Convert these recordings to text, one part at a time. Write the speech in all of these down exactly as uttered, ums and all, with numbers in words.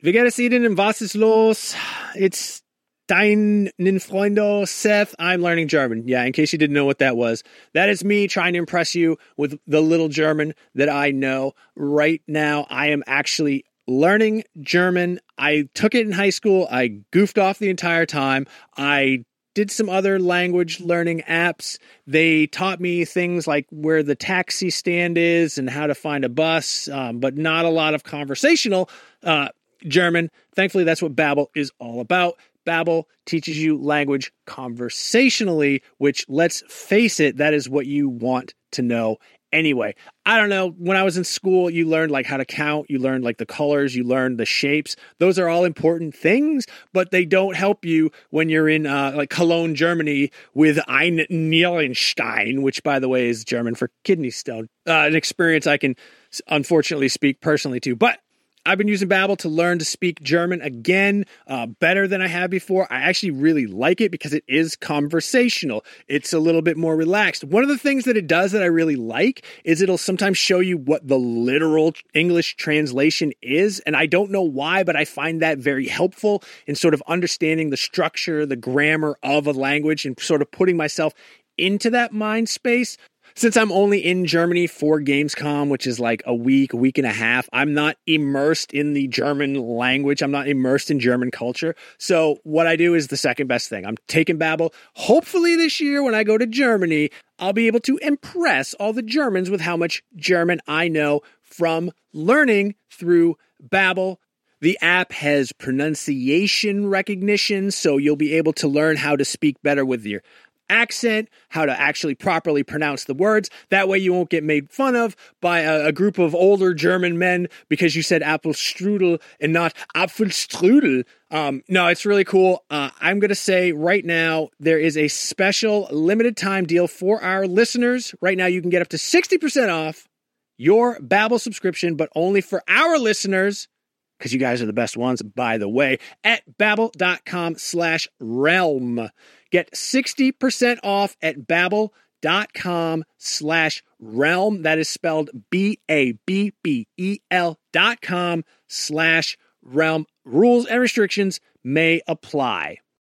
Wie geht es Ihnen? Was ist los? It's deinen Freunde, Seth. I'm learning German. Yeah, in case you didn't know what that was. That is me trying to impress you with the little German that I know. Right now, I am actually learning German. I took it in high school. I goofed off the entire time. I did some other language learning apps. They taught me things like where the taxi stand is and how to find a bus, um, but not a lot of conversational uh, German. Thankfully, that's what Babbel is all about. Babbel teaches you language conversationally, which, let's face it, that is what you want to know anyway. I don't know. When I was in school, you learned like how to count. You learned like the colors. You learned the shapes. Those are all important things, but they don't help you when you're in uh, like Cologne, Germany with Ein Nierenstein, which, by the way, is German for kidney stone. Uh, an experience I can unfortunately speak personally to, but I've been using Babbel to learn to speak German again, uh, better than I have before. I actually really like it because it is conversational. It's a little bit more relaxed. One of the things that it does that I really like is it'll sometimes show you what the literal English translation is. And I don't know why, but I find that very helpful in sort of understanding the structure, the grammar of a language and sort of putting myself into that mind space. Since I'm only in Germany for Gamescom, which is like a week, week and a half, I'm not immersed in the German language. I'm not immersed in German culture. So what I do is the second best thing. I'm taking Babbel. Hopefully this year when I go to Germany, I'll be able to impress all the Germans with how much German I know from learning through Babbel. The app has pronunciation recognition, so you'll be able to learn how to speak better with your accent, how to actually properly pronounce the words. That way you won't get made fun of by a, a group of older German men because you said Apfelstrudel and not Apfelstrudel. Um, no, it's really cool. Uh, I'm going to say right now there is a special limited time deal for our listeners. Right now you can get up to sixty percent off your Babbel subscription, but only for our listeners, because you guys are the best ones, by the way, at babbel.com slash realm. Get sixty percent off at babbel.com slash realm. That is spelled B A B B E L dot com slash realm. Rules and restrictions may apply.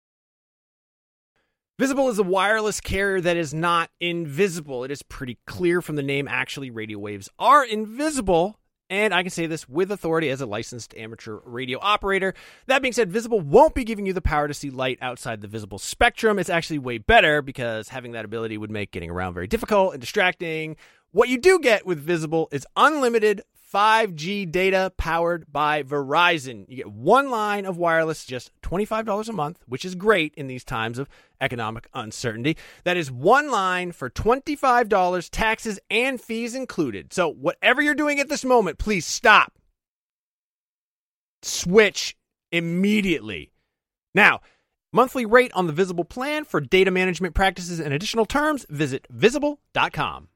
Visible is a wireless carrier that is not invisible. It is pretty clear from the name. Actually, radio waves are invisible. And I can say this with authority as a licensed amateur radio operator. That being said, Visible won't be giving you the power to see light outside the visible spectrum. It's actually way better because having that ability would make getting around very difficult and distracting. What you do get with Visible is unlimited five G data powered by Verizon. You get one line of wireless, just twenty-five dollars a month, which is great in these times of economic uncertainty. That is one line for twenty-five dollars, taxes and fees included. So whatever you're doing at this moment, please stop. Switch immediately. Now, monthly rate on the Visible plan for data management practices and additional terms, visit visible dot com.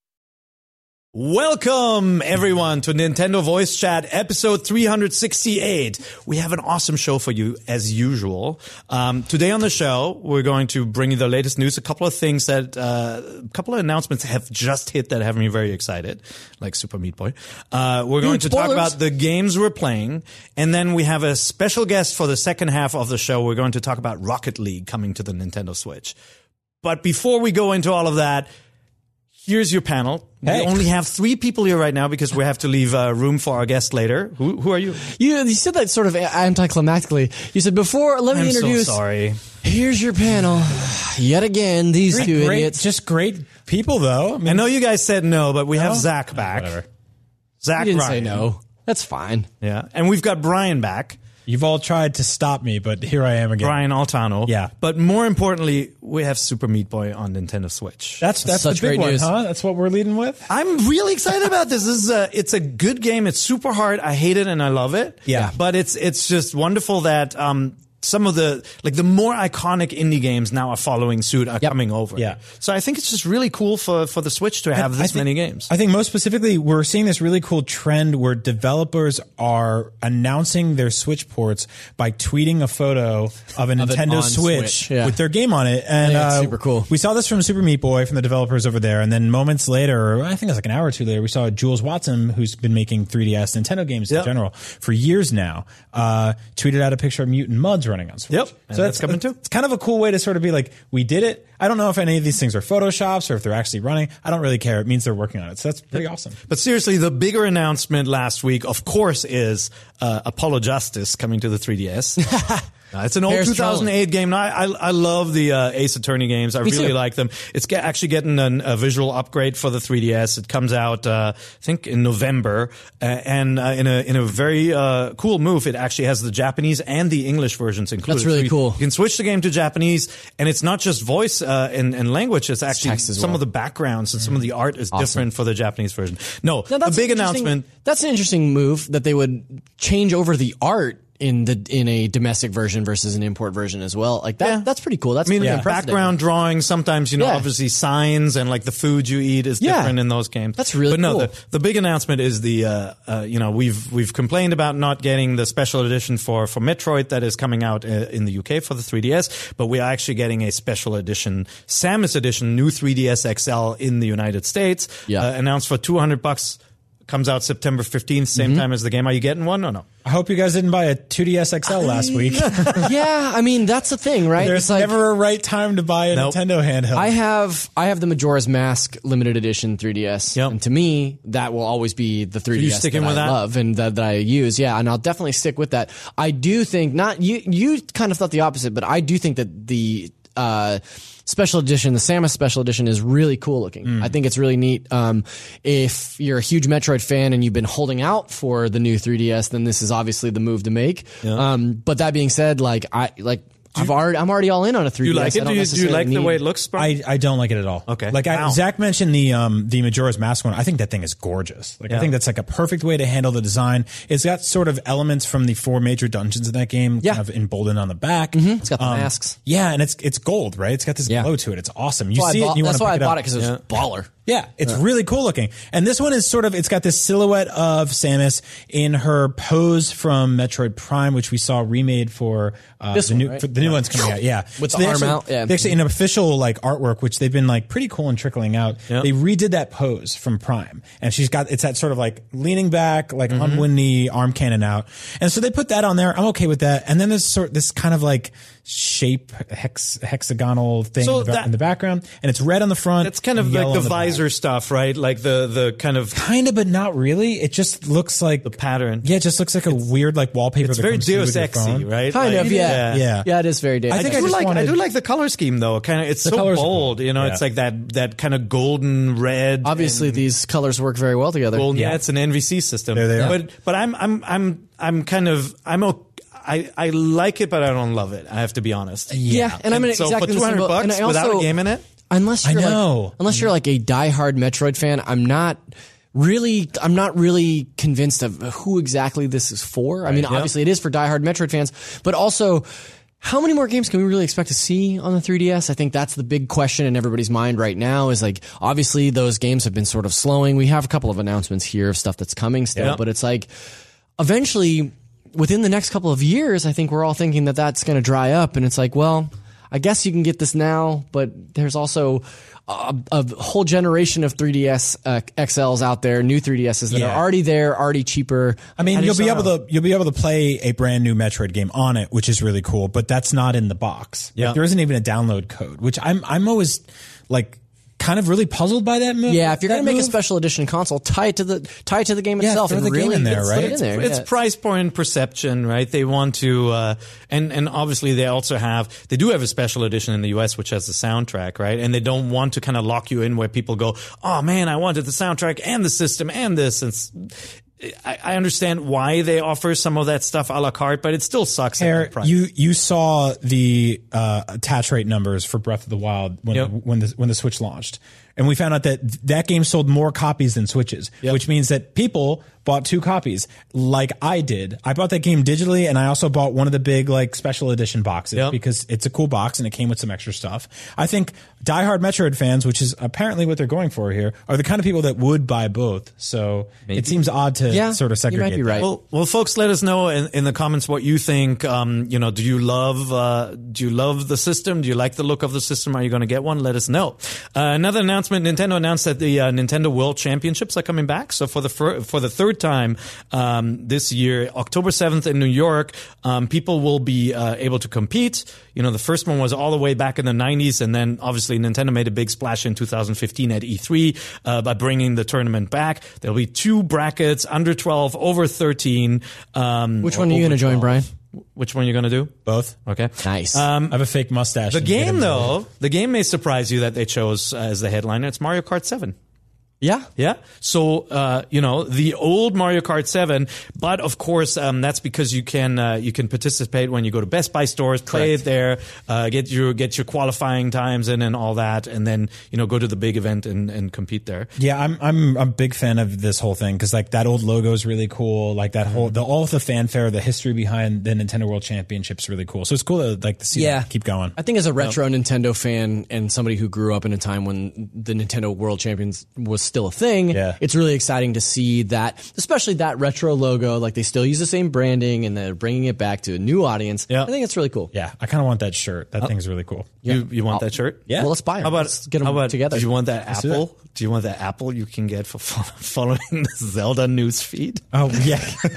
Welcome, everyone, to Nintendo Voice Chat, episode three sixty-eight. We have an awesome show for you, as usual. Um, today on the show, we're going to bring you the latest news, a couple of things that, uh, a couple of announcements have just hit that have me very excited, like Super Meat Boy. Uh, we're going Dude, to talk spoilers. about the games we're playing, and then we have a special guest for the second half of the show. We're going to talk about Rocket League coming to the Nintendo Switch. But before we go into all of that, here's your panel. Hey. We only have three people here right now because we have to leave uh, room for our guest later. Who who are you? You, you said that sort of anticlimactically. You said, before, let me I'm introduce. so sorry. Here's your panel. Yet again, these Great, two great, idiots. just great people, though. I mean, I know you guys said no, but we have No? Zach back. Whatever. Zach You didn't Ryan. say no. That's fine. Yeah, and we've got Brian back. You've all tried to stop me, but here I am again. Brian Altano. Yeah. But more importantly, we have Super Meat Boy on Nintendo Switch. That's that's Such the big great one, news. huh? That's what we're leading with. I'm really excited about this. This is a, it's a good game. It's super hard. I hate it and I love it. Yeah. But it's it's just wonderful that um some of the like the more iconic indie games now are following suit, are Yep. coming over. Yeah. So I think it's just really cool for for the Switch to have I this think- many games. I think most specifically, we're seeing this really cool trend where developers are announcing their Switch ports by tweeting a photo of a it Nintendo on Switch, Switch, yeah. with their game on it. And think it's uh, super cool. We saw this from Super Meat Boy, from the developers over there. And then moments later, or I think it was like an hour or two later, we saw Jules Watson, who's been making three D S Nintendo games Yep. in general for years now, uh, tweeted out a picture of Mutant Mudds running on Switch. Yep. And that's coming too. It's kind of a cool way to sort of be like, we did it. I don't know if any of these things are Photoshops or if they're actually running. I don't really care. It means they're working on it. So that's pretty awesome. But seriously, the bigger announcement last week, of course, is uh, Apollo Justice coming to the three D S. Uh, it's an old Bears two thousand eight game. Now, I, I, I love the uh, Ace Attorney games. I Me really too. like them. It's get, actually getting an, a visual upgrade for the three D S. It comes out, uh, I think, in November, uh, and uh, in a in a very uh, cool move, it actually has the Japanese and the English versions included. That's really So you, cool. You can switch the game to Japanese, and it's not just voice uh, and, and language. It's actually text as some well. of the backgrounds and some of the art is different for the Japanese version. No, Now, a that's big an interesting- announcement. That's an interesting move that they would change over the art in the in a domestic version versus an import version as well. Like that, Yeah. that's pretty cool. That's I mean, pretty yeah, unprecedented. background drawing. Sometimes, you know, Yeah. obviously signs and like the food you eat is Yeah. different in those games. That's really But no, cool. the, the big announcement is the, uh, uh, you know, we've we've complained about not getting the special edition for for Metroid that is coming out uh, in the U K for the three D S, but we are actually getting a special edition, Samus edition, new three D S X L in the United States. Yeah. uh, announced for two hundred bucks. Comes out September fifteenth, same Mm-hmm. time as the game. Are you getting one or no? I hope you guys didn't buy a two D S X L last week. Yeah, I mean that's the thing, right? There's It's like, never a right time to buy a Nope. Nintendo handheld. I have I have the Majora's Mask limited edition three D S, Yep. and to me that will always be the three D S you sticking that with I that? love and that, that I use. Yeah, and I'll definitely stick with that. I do think not you. You kind of thought the opposite, but I do think that the uh, special edition, the Samus special edition, is really cool looking. Mm. I think it's really neat. Um, if you're a huge Metroid fan and you've been holding out for the new three D S, then this is obviously the move to make. Um, but that being said, like I like. I've already, I'm already all in on a three Do D S. you like I it? don't Do you, do you necessarily like the need- way it looks? Spark? I, I don't like it at all. Okay. Like I, Wow. Zach mentioned the um the Majora's Mask one. I think that thing is gorgeous. Like Yeah. I think that's like a perfect way to handle the design. It's got sort of elements from the four major dungeons in that game, Yeah. kind of emboldened on the back. It's got the Um, masks. Yeah, and it's it's gold, right? It's got this Yeah. glow to it. It's awesome. You That's why see I it, bought, and you want that's to why I pick it bought up. it because it was baller. Yeah, it's really cool looking. And this one is sort of, it's got this silhouette of Samus in her pose from Metroid Prime, which we saw remade for, uh, This the one, new, right? for the new one's coming out. Yeah. With the they arm actually, out, yeah. They actually, in an official like artwork, which they've been like pretty cool and trickling out, Yep. they redid that pose from Prime. And she's got, it's that sort of like leaning back, like Mm-hmm. on one knee, arm cannon out. And so they put that on there. I'm okay with that. And then there's sort, this kind of like shape, hex, hexagonal thing So in, the, that- in the background. And it's red on the front. It's kind of yellow like the on back. visor stuff, right? Like the the kind of Kind of, but not really. It just looks like the pattern. yeah, it just looks like a weird like wallpaper. It's that very comes through Deus with your Exy, phone. right? Kind Like, of, yeah. Yeah. Yeah, it is very Deus. I think I do just like I wanted- do like the color scheme though. Kind of, it's The so colors are bold. cool. You know, Yeah. it's like that that kind of golden red. Obviously, and these colors work very well together. golden. Yeah. Yeah. it's an N V C system. There they are. But but I'm I'm I'm I'm kind of I'm okay. I, I like it, but I don't love it. I have to be honest. Yeah, and I'm in so exactly for the two same hundred boat. And bucks I without also- a game in it. Unless I you're know. like, unless you're like a diehard Metroid fan, I'm not really, I'm not really convinced of who exactly this is for. I mean, obviously it is for diehard Metroid fans, but also, how many more games can we really expect to see on the three D S? I think that's the big question in everybody's mind right now is like, obviously those games have been sort of slowing. We have a couple of announcements here of stuff that's coming still, Yeah. but it's like, eventually, within the next couple of years, I think we're all thinking that that's going to dry up. And it's like, well, I guess you can get this now, but there's also a, a whole generation of three D S uh, X Ls out there, new three D Ss that Yeah. are already there, already cheaper. I mean, And you'll it's be not- able to you'll be able to play a brand new Metroid game on it, which is really cool. But that's not in the box. Like, Yeah. there isn't even a download code, which I'm I'm always like kind of really puzzled by that move. Yeah, if you're that going to make a move. special edition console, tie it to the tie it to the game Yeah, itself throw and the game really in there, put right? it in there. It's yeah. price point perception, right? They want to, uh, and and obviously they also have, they do have a special edition in the U S which has the soundtrack, right? And they don't want to kind of lock you in where people go, oh man, I wanted the soundtrack and the system and this. And s- I, I understand why they offer some of that stuff a la carte, but it still sucks at Hair, that price. you you saw the uh, attach rate numbers for Breath of the Wild when Yep. when the when the Switch launched. and we found out that that game sold more copies than Switches, yep. which means that people bought two copies like I did. I bought that game digitally, and I also bought one of the big like special edition boxes yep. because it's a cool box and it came with some extra stuff. I think diehard Metroid fans, which is apparently what they're going for here, are the kind of people that would buy both. So Maybe. it seems odd to yeah, sort of segregate. You might be right. Well, well, folks, let us know in, in the comments what you think. Um, you know, do you love uh, do you love the system? Do you like the look of the system? Are you going to get one? Let us know. Uh, another announcement: Nintendo announced that the uh, Nintendo World Championships are coming back. So for the fir- for the third time um, this year, October seventh in New York, um, people will be uh, able to compete. You know, the first one was all the way back in the nineties, and then obviously Nintendo made a big splash in two thousand fifteen at E three uh, by bringing the tournament back. There'll be two brackets, under twelve, over thirteen. Um, Which one are you going to join, Brian? Which one are you going to do? Both. Okay. Nice. Um, I have a fake mustache. The game, though, the game may surprise you that they chose uh, as the headliner. It's Mario Kart seven. Yeah. Yeah. So, uh, you know, the old Mario Kart seven, but of course, um, that's because you can, uh, you can participate when you go to Best Buy stores, play Correct. it there, uh, get your, get your qualifying times in and all that. And then, you know, go to the big event and, and compete there. Yeah. I'm, I'm a big fan of this whole thing. Cause like that old logo is really cool. Like that whole, the, all of the fanfare, the history behind the Nintendo World Championship is really cool. So it's cool to like to see yeah. that keep going. I think as a retro yep. Nintendo fan and somebody who grew up in a time when the Nintendo World Champions was still a thing. Yeah. It's really exciting to see that, especially that retro logo. Like they still use the same branding and they're bringing it back to a new audience. Yeah. I think it's really cool. Yeah, I kind of want that shirt. That oh. thing's really cool. You yeah. you want I'll, that shirt? Yeah. Well, let's buy it. How about let's get them how about, together? Do you want that let's apple? Do, do you want that apple you can get for following the Zelda news feed? Oh yeah.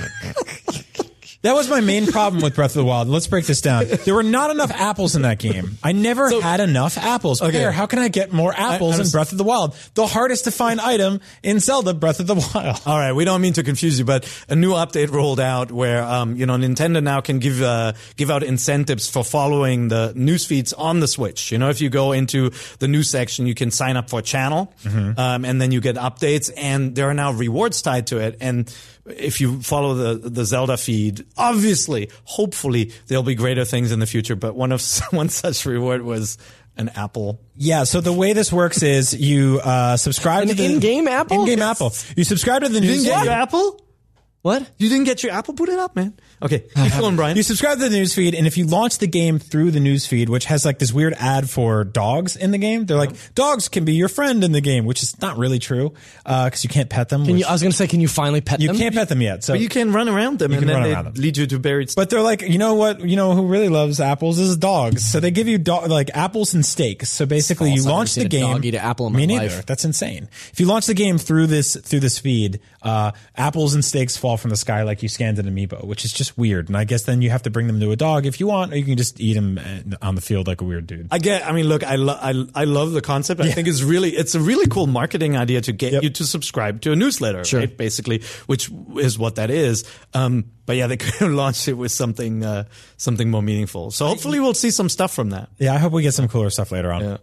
That was my main problem with Breath of the Wild. Let's break this down. There were not enough apples in that game. I never so, had enough apples. Okay. Pear, how can I get more apples I, in Breath of the Wild? The hardest to find item in Zelda Breath of the Wild. All right, we don't mean to confuse you, but a new update rolled out where um, you know Nintendo now can give uh, give out incentives for following the news feeds on the Switch. You know, if you go into the news section, you can sign up for a channel, mm-hmm. um, and then you get updates, and there are now rewards tied to it. And if you follow the the Zelda feed, obviously, hopefully, there'll be greater things in the future. But one of one such reward was an apple. Yeah. So the way this works is you uh, subscribe an to the in-game apple. In-game apple. You subscribe to the you news. Didn't get your apple? What? You didn't get your apple? Put it up, man. Okay, keep going, Brian. You subscribe to the newsfeed, and if you launch the game through the newsfeed, which has like this weird ad for dogs in the game, they're like, dogs can be your friend in the game, which is not really true because uh, you can't pet them. Can which, you, I was going to say, can you finally pet you them? You can't pet them yet. So but you can run around them, you and can then run they them. lead you to buried. But they're like, you know what? You know who really loves apples is dogs. So they give you do- like apples and steaks. So basically, you launch the game. Dog eat an apple in me my neither. life. That's insane. If you launch the game through this through this feed, uh, apples and steaks fall from the sky like you scanned an amiibo, which is just weird. And I guess then you have to bring them to a dog if you want, or you can just eat them on the field like a weird dude. I get. I mean, look, I lo- I, I love the concept. I yeah. think it's really it's a really cool marketing idea to get yep. you to subscribe to a newsletter, sure. right? Basically, which is what that is. Um, but yeah, they could have launched it with something uh, something more meaningful. So hopefully we'll see some stuff from that. Yeah, I hope we get some cooler stuff later on. Yeah.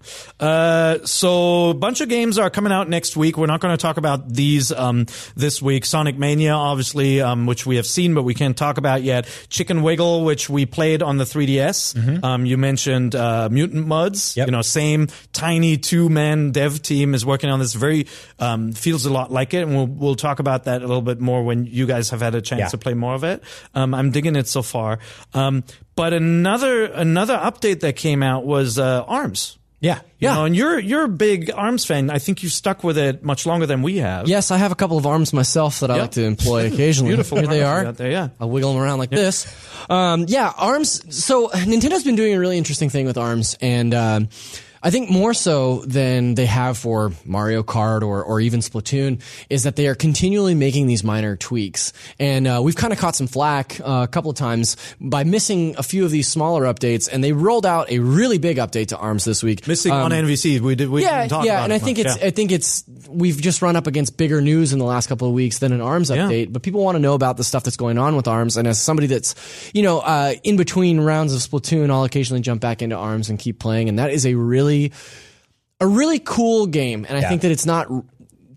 Uh, so a bunch of games are coming out next week. We're not going to talk about these um, this week. Sonic Mania, obviously, um, which we have seen, but we can't talk about yet. Chicken Wiggle, which we played on the three D S. Mm-hmm. Um, you mentioned uh, Mutant Mudds. Yep. You know, same tiny two-man dev team is working on this. Very um, feels a lot like it, and we'll we'll talk about that a little bit more when you guys have had a chance yeah. to play more of it. Um, I'm digging it so far. Um, but another another update that came out was uh, ARMS. Yeah, you yeah. know, and you're you're a big ARMS fan. I think you've stuck with it much longer than we have. Yes, I have a couple of arms myself that I yep. like to employ occasionally. Beautiful. Here they are. Out there, yeah. I'll wiggle them around like yep. this. Um, yeah, ARMS. So Nintendo's been doing a really interesting thing with ARMS, and um, I think more so than they have for Mario Kart or, or even Splatoon is that they are continually making these minor tweaks. And uh, we've kind of caught some flack uh, a couple of times by missing a few of these smaller updates. And they rolled out a really big update to ARMS this week. Missing um, on N V C. We did. We yeah, didn't talk yeah. about And it I think much. it's. Yeah. I think it's. We've just run up against bigger news in the last couple of weeks than an ARMS update. Yeah. But people want to know about the stuff that's going on with ARMS. And as somebody that's, you know, uh, in between rounds of Splatoon, I'll occasionally jump back into ARMS and keep playing. And that is a really. A really cool game, and I yeah. think that it's not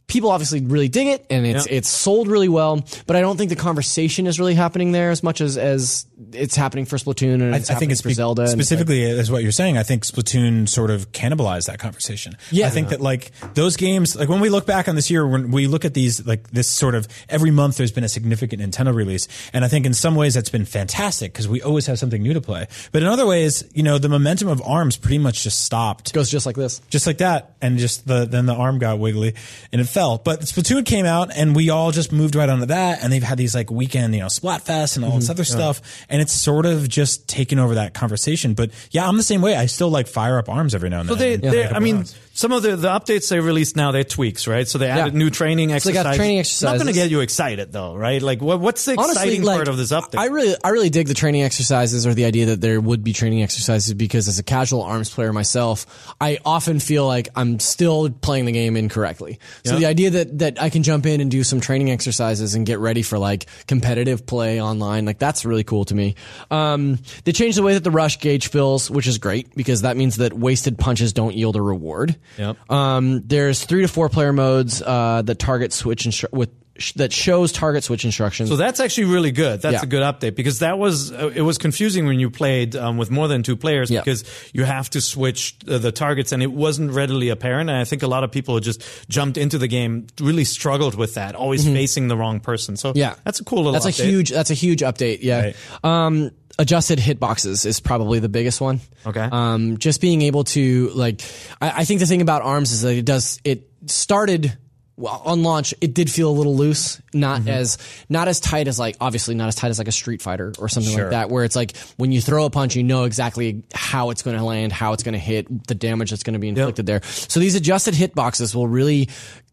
people obviously really dig it, and it's Yeah. it's sold really well. But I don't think the conversation is really happening there as much as as it's happening for Splatoon and I, it's I think happening it's for be- Zelda. and, specifically as what you're saying. I think Splatoon sort of cannibalized that conversation. Yeah. I think that like those games, like when we look back on this year, when we look at these, like this sort of every month there's been a significant Nintendo release. And I think in some ways that's been fantastic because we always have something new to play. But in other ways, you know, the momentum of ARMS pretty much just stopped. goes just like this. Just like that. And just the, then the arm got wiggly and it fell. But Splatoon came out and we all just moved right onto that. And they've had these like weekend, you know, Splatfest and all this other stuff. And it's sort of just taken over that conversation. But yeah, I'm the same way. I still like fire up ARMS every now and So then. they, And they pick up I mean, ARMS. some of the, the updates they released now, they're tweaks, right? So they added Yeah. new training So they exercises. got training It's not going to exercises. get you excited though, right? Like what, what's the Honestly, exciting like, part of this update? I really, I really dig the training exercises or the idea that there would be training exercises because as a casual ARMS player myself, I often feel like I'm still playing the game incorrectly. So Yep. the idea that, that I can jump in and do some training exercises and get ready for like competitive play online, like that's really cool to me. Um, they changed the way that the rush gauge fills, which is great because that means that wasted punches don't yield a reward. Yep. Um, there's three to four player modes, uh, that target switch instru- with, sh- that shows target switch instructions. So that's actually really good. That's Yeah. a good update because that was uh, it was confusing when you played um, with more than two players Yeah. because you have to switch uh, the targets and it wasn't readily apparent. And I think a lot of people who just jumped into the game really struggled with that, always facing the wrong person. So Yeah. that's a cool little. That's update. a huge. That's a huge update. Yeah. Right. Um, adjusted hitboxes is probably the biggest one. Okay. Um, just being able to like, I, I think the thing about ARMS is that it does. It started. Well, on launch, it did feel a little loose, not Mm-hmm. as not as tight as like obviously not as tight as like a Street Fighter or something Sure. like that, where it's like when you throw a punch, you know exactly how it's going to land, how it's going to hit, the damage that's going to be inflicted there. So these adjusted hitboxes will really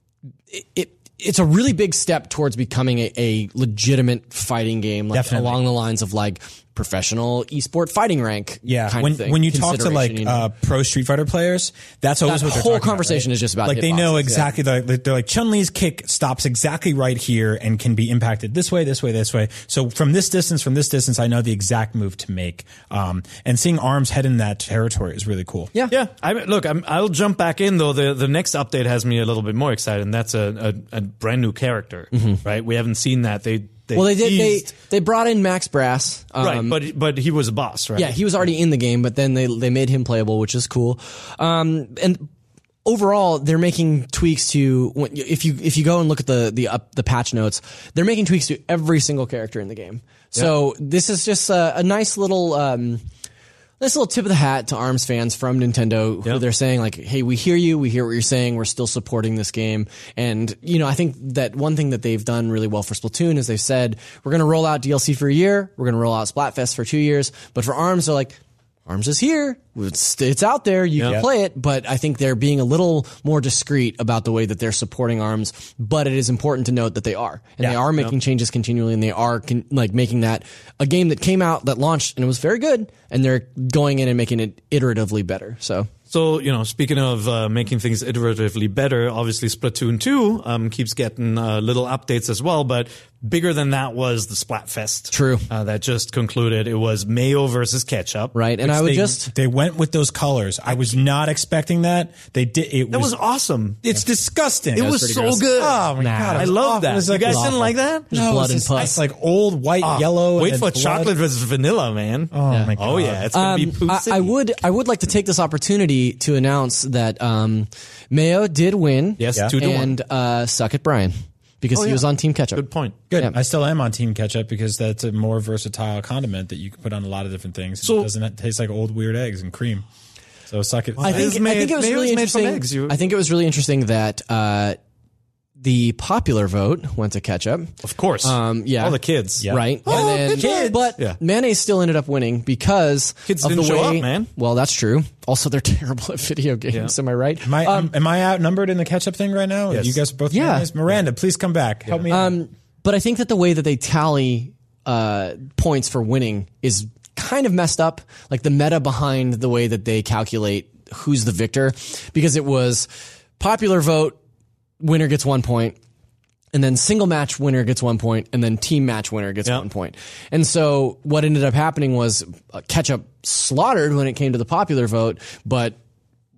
it. it it's a really big step towards becoming a, a legitimate fighting game, like Definitely. along the lines of like professional esport fighting rank. Yeah, kind when of thing, when you talk to like consideration, you know. uh, pro Street Fighter players, that's always That what they're whole talking about, conversation right? is just about like they know hitboxes, exactly the, like, they're like Chun Li's kick stops exactly right here and can be impacted this way, this way, this way. So from this distance, from this distance, I know the exact move to make. Um, and seeing ARMS head in that territory is really cool. yeah, Yeah, I mean, look, I'm, I'll jump back in though. The the next update has me a little bit more excited, and that's a a, a brand new character, right? We haven't seen that. They, they Well, they did. They teased- they brought in Max Brass, um, right, but but he was a boss, right? yeah, he was already in the game, but then they they made him playable, which is cool. Um, and overall, they're making tweaks to when- if you if you go and look at the the up, the patch notes, they're making tweaks to every single character in the game. So this is just a, a nice little. Um, This little tip of the hat to ARMS fans from Nintendo, who Yep. they're saying like, "Hey, we hear you. We hear what you're saying. We're still supporting this game." And you know, I think that one thing that they've done really well for Splatoon is they've said we're going to roll out D L C for a year, we're going to roll out Splatfest for two years, but for ARMS, they're like, ARMS is here. It's, it's out there. You can Yep. play it. But I think they're being a little more discreet about the way that they're supporting ARMS. But it is important to note that they are. And they Yeah. are making changes continually. And they are con- like making that a game that came out, that launched, and it was very good. And they're going in and making it iteratively better. So. So, you know, speaking of uh, making things iteratively better, obviously Splatoon two um, keeps getting uh, little updates as well, but bigger than that was the Splatfest. True. Uh, that just concluded. It was Mayo versus Ketchup. Right. And I would They, just. they went with those colors. I was not expecting that. They did. It That was was. awesome. It's disgusting. It was pretty so gross. good. Oh my Nah. god! it I was love awful. that. It was You like guys awful. didn't like that? Just No, blood it's and just- pus. It's like old white, Ah, yellow. Wait and for blood. chocolate versus vanilla, man. Oh my god! Oh yeah, it's gonna be Poo Um, I, City. I would I would like to take this opportunity to announce that um, Mayo did win. Yes, Yeah. two to and one. uh, suck it, Brian, because he yeah. was on Team Ketchup. Good point. Good. Yeah. I still am on Team Ketchup because that's a more versatile condiment that you can put on a lot of different things. So- it doesn't taste like old weird eggs and cream. So suck it. I It think, is I made- think it was Mayo's really made from interesting. eggs. You- I think it was really interesting that uh, the popular vote went to Ketchup. Of course. Um, yeah. All the kids. Yeah. Right. Oh, and then, kids. But Yeah. Mayonnaise still ended up winning because Kids of didn't the show way. up, man. Well, that's true. Also, they're terrible at video games. Am I right? Am I, Um, am I outnumbered in the ketchup thing right now? Yes. You guys are both Yeah. mayonnaise? Miranda, please come back. Help me out. Um, but I think that the way that they tally uh, points for winning is kind of messed up. Like the meta behind the way that they calculate who's the victor, because it was popular vote, winner gets one point, and then single match winner gets one point, and then team match winner gets Yep. one point. And so what ended up happening was uh, Ketchup slaughtered when it came to the popular vote, but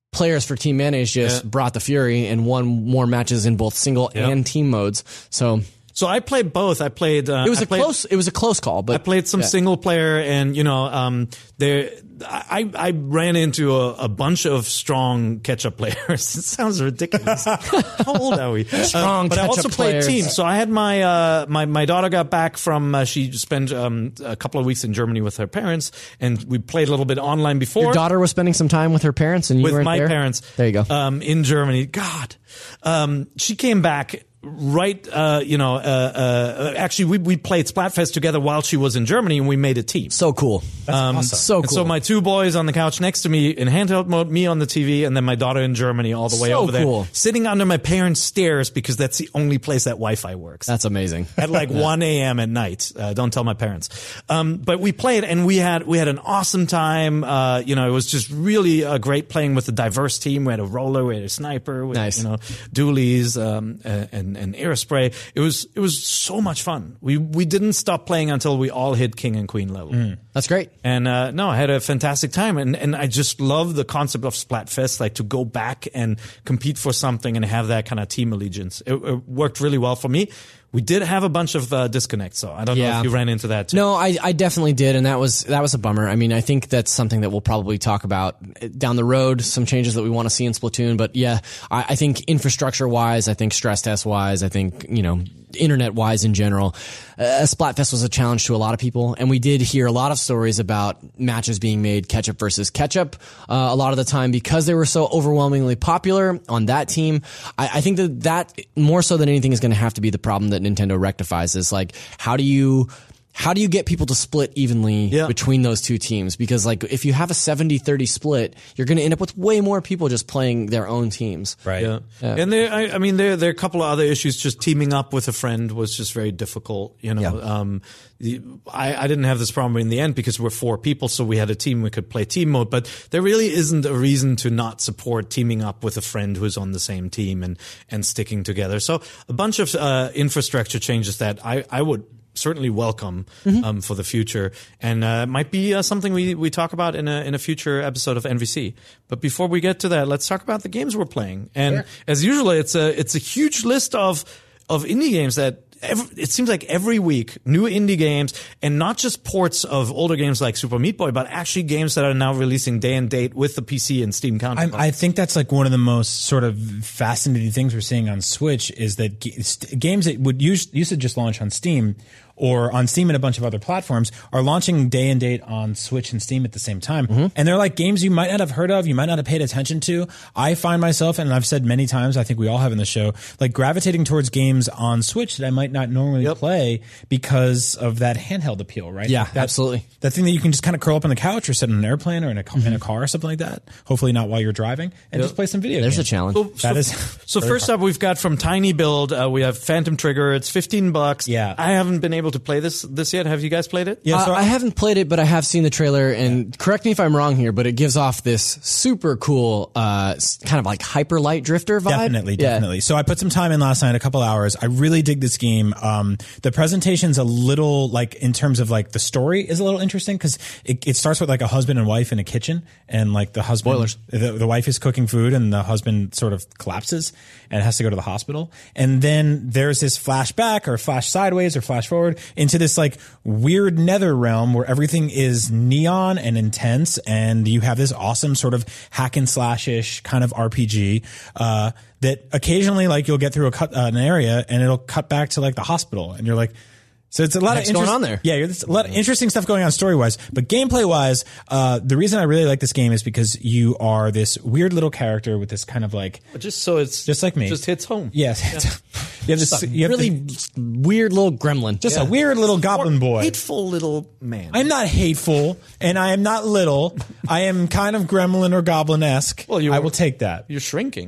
players for Team Mayonnaise just Yeah. brought the fury and won more matches in both single Yeah. and team modes. So So I played both. I played. Uh, it was I a played, close. It was a close call, but I played some yeah. single player, and you know, um, there. I I ran into a, a bunch of strong catch-up players. It sounds ridiculous. How old are we? Strong uh, but I catch-up also played players. teams. So I had my uh, my my daughter got back from. Uh, she spent um, a couple of weeks in Germany with her parents, and we played a little bit online before. Your daughter was spending some time with her parents, and you with weren't my there? parents. There you go. Um, in Germany. God, um, she came back. Right, uh, you know, uh, uh, actually, we we played Splatfest together while she was in Germany, and we made a team. So cool. Um, So and cool. so my two boys on the couch next to me in handheld mode, me on the T V, and then my daughter in Germany all the way So over there, cool. sitting under my parents' stairs because that's the only place that Wi-Fi works. That's amazing. At like one a.m. at night. Uh, don't tell my parents. Um, but we played, and we had we had an awesome time. Uh, you know, it was just really uh, great playing with a diverse team. We had a roller, we had a sniper, we Nice. had, you know, dualies, um, uh, and and aerospray. It was it was so much fun. We we didn't stop playing until we all hit king and queen level. That's great. And uh, no, I had a fantastic time, and and I just love the concept of Splatfest, like to go back and compete for something and have that kind of team allegiance. It, it worked really well for me. We did have a bunch of uh, disconnects, so I don't know Yeah. if you ran into that too. No, I, I definitely did, and that was that was a bummer. I mean, I think that's something that we'll probably talk about down the road. Some changes that we want to see in Splatoon, but yeah, I, I think infrastructure wise, I think stress test wise, I think you know internet wise in general, uh, Splatfest was a challenge to a lot of people, and we did hear a lot of stories about matches being made ketchup versus ketchup uh, a lot of the time because they were so overwhelmingly popular on that team. I, I think that that more so than anything is going to have to be the problem that Nintendo rectifies. Is like how do you how do you get people to split evenly Yeah. between those two teams? Because like if you have a seventy thirty split, you're going to end up with way more people just playing their own teams. Right. Yeah. Yeah. And there, I, I mean, there, there are a couple of other issues. Just teaming up with a friend was just very difficult. You know, Yeah. um, the, I, I didn't have this problem in the end because we're four people, so we had a team. We could play team mode, but there really isn't a reason to not support teaming up with a friend who's on the same team and and sticking together. So a bunch of uh, infrastructure changes that I, I would certainly welcome um, for the future, and uh, might be uh, something we, we talk about in a in a future episode of N V C. But before we get to that, let's talk about the games we're playing. And as usual, it's a it's a huge list of of indie games that. Every, it seems like every week, new indie games, and not just ports of older games like Super Meat Boy, but actually games that are now releasing day and date with the P C and Steam counterparts. I, I think that's like one of the most sort of fascinating things we're seeing on Switch is that g- st- games that would use, used to just launch on Steam or on Steam and a bunch of other platforms are launching day and date on Switch and Steam at the same time. Mm-hmm. And they're like games you might not have heard of, you might not have paid attention to. I find myself, and I've said many times, I think we all have in the show, like gravitating towards games on Switch that I might not normally Yep. play because of that handheld appeal, right? Yeah, Like that, absolutely. That thing that you can just kind of curl up on the couch or sit on an airplane or in a, in a car or something like that. Hopefully not while you're driving, and just play some video There's a games. challenge. So, That so, is so very first up, we've got from Tiny Build, uh, we have Phantom Trigger. It's fifteen bucks. Yeah. I haven't been able to play this this yet. Have you guys played it? Yeah, so Uh, I haven't played it, but I have seen the trailer. And correct me if I'm wrong here, but it gives off this super cool, uh, s- kind of like hyper light drifter vibe. Definitely, Yeah. definitely. So I put some time in last night, a couple hours. I really dig this game. Um, the presentation's a little like in terms of like the story is a little interesting because it, it starts with like a husband and wife in a kitchen, and like the husband, Spoilers. The, the wife is cooking food, and the husband sort of collapses and has to go to the hospital. And then there's this flashback or flash sideways or flash forward into this like weird nether realm where everything is neon and intense, and you have this awesome sort of hack and slash ish kind of R P G. Uh, that occasionally like you'll get through a cut, uh, an area and it'll cut back to like the hospital, and you're like, so it's a lot What's of going interest- on there? Yeah, there's a lot of interesting stuff going on story wise, but gameplay wise, uh, the reason I really like this game is because you are this weird little character with this kind of like, Just so it's just like me, just hits home. Yes, you have this you have Really this- weird little gremlin. just a weird little goblin boy. Hateful little man. I'm not hateful, and I am not little. I am kind of gremlin or goblin esque. Well, you I are- will take that. You're shrinking.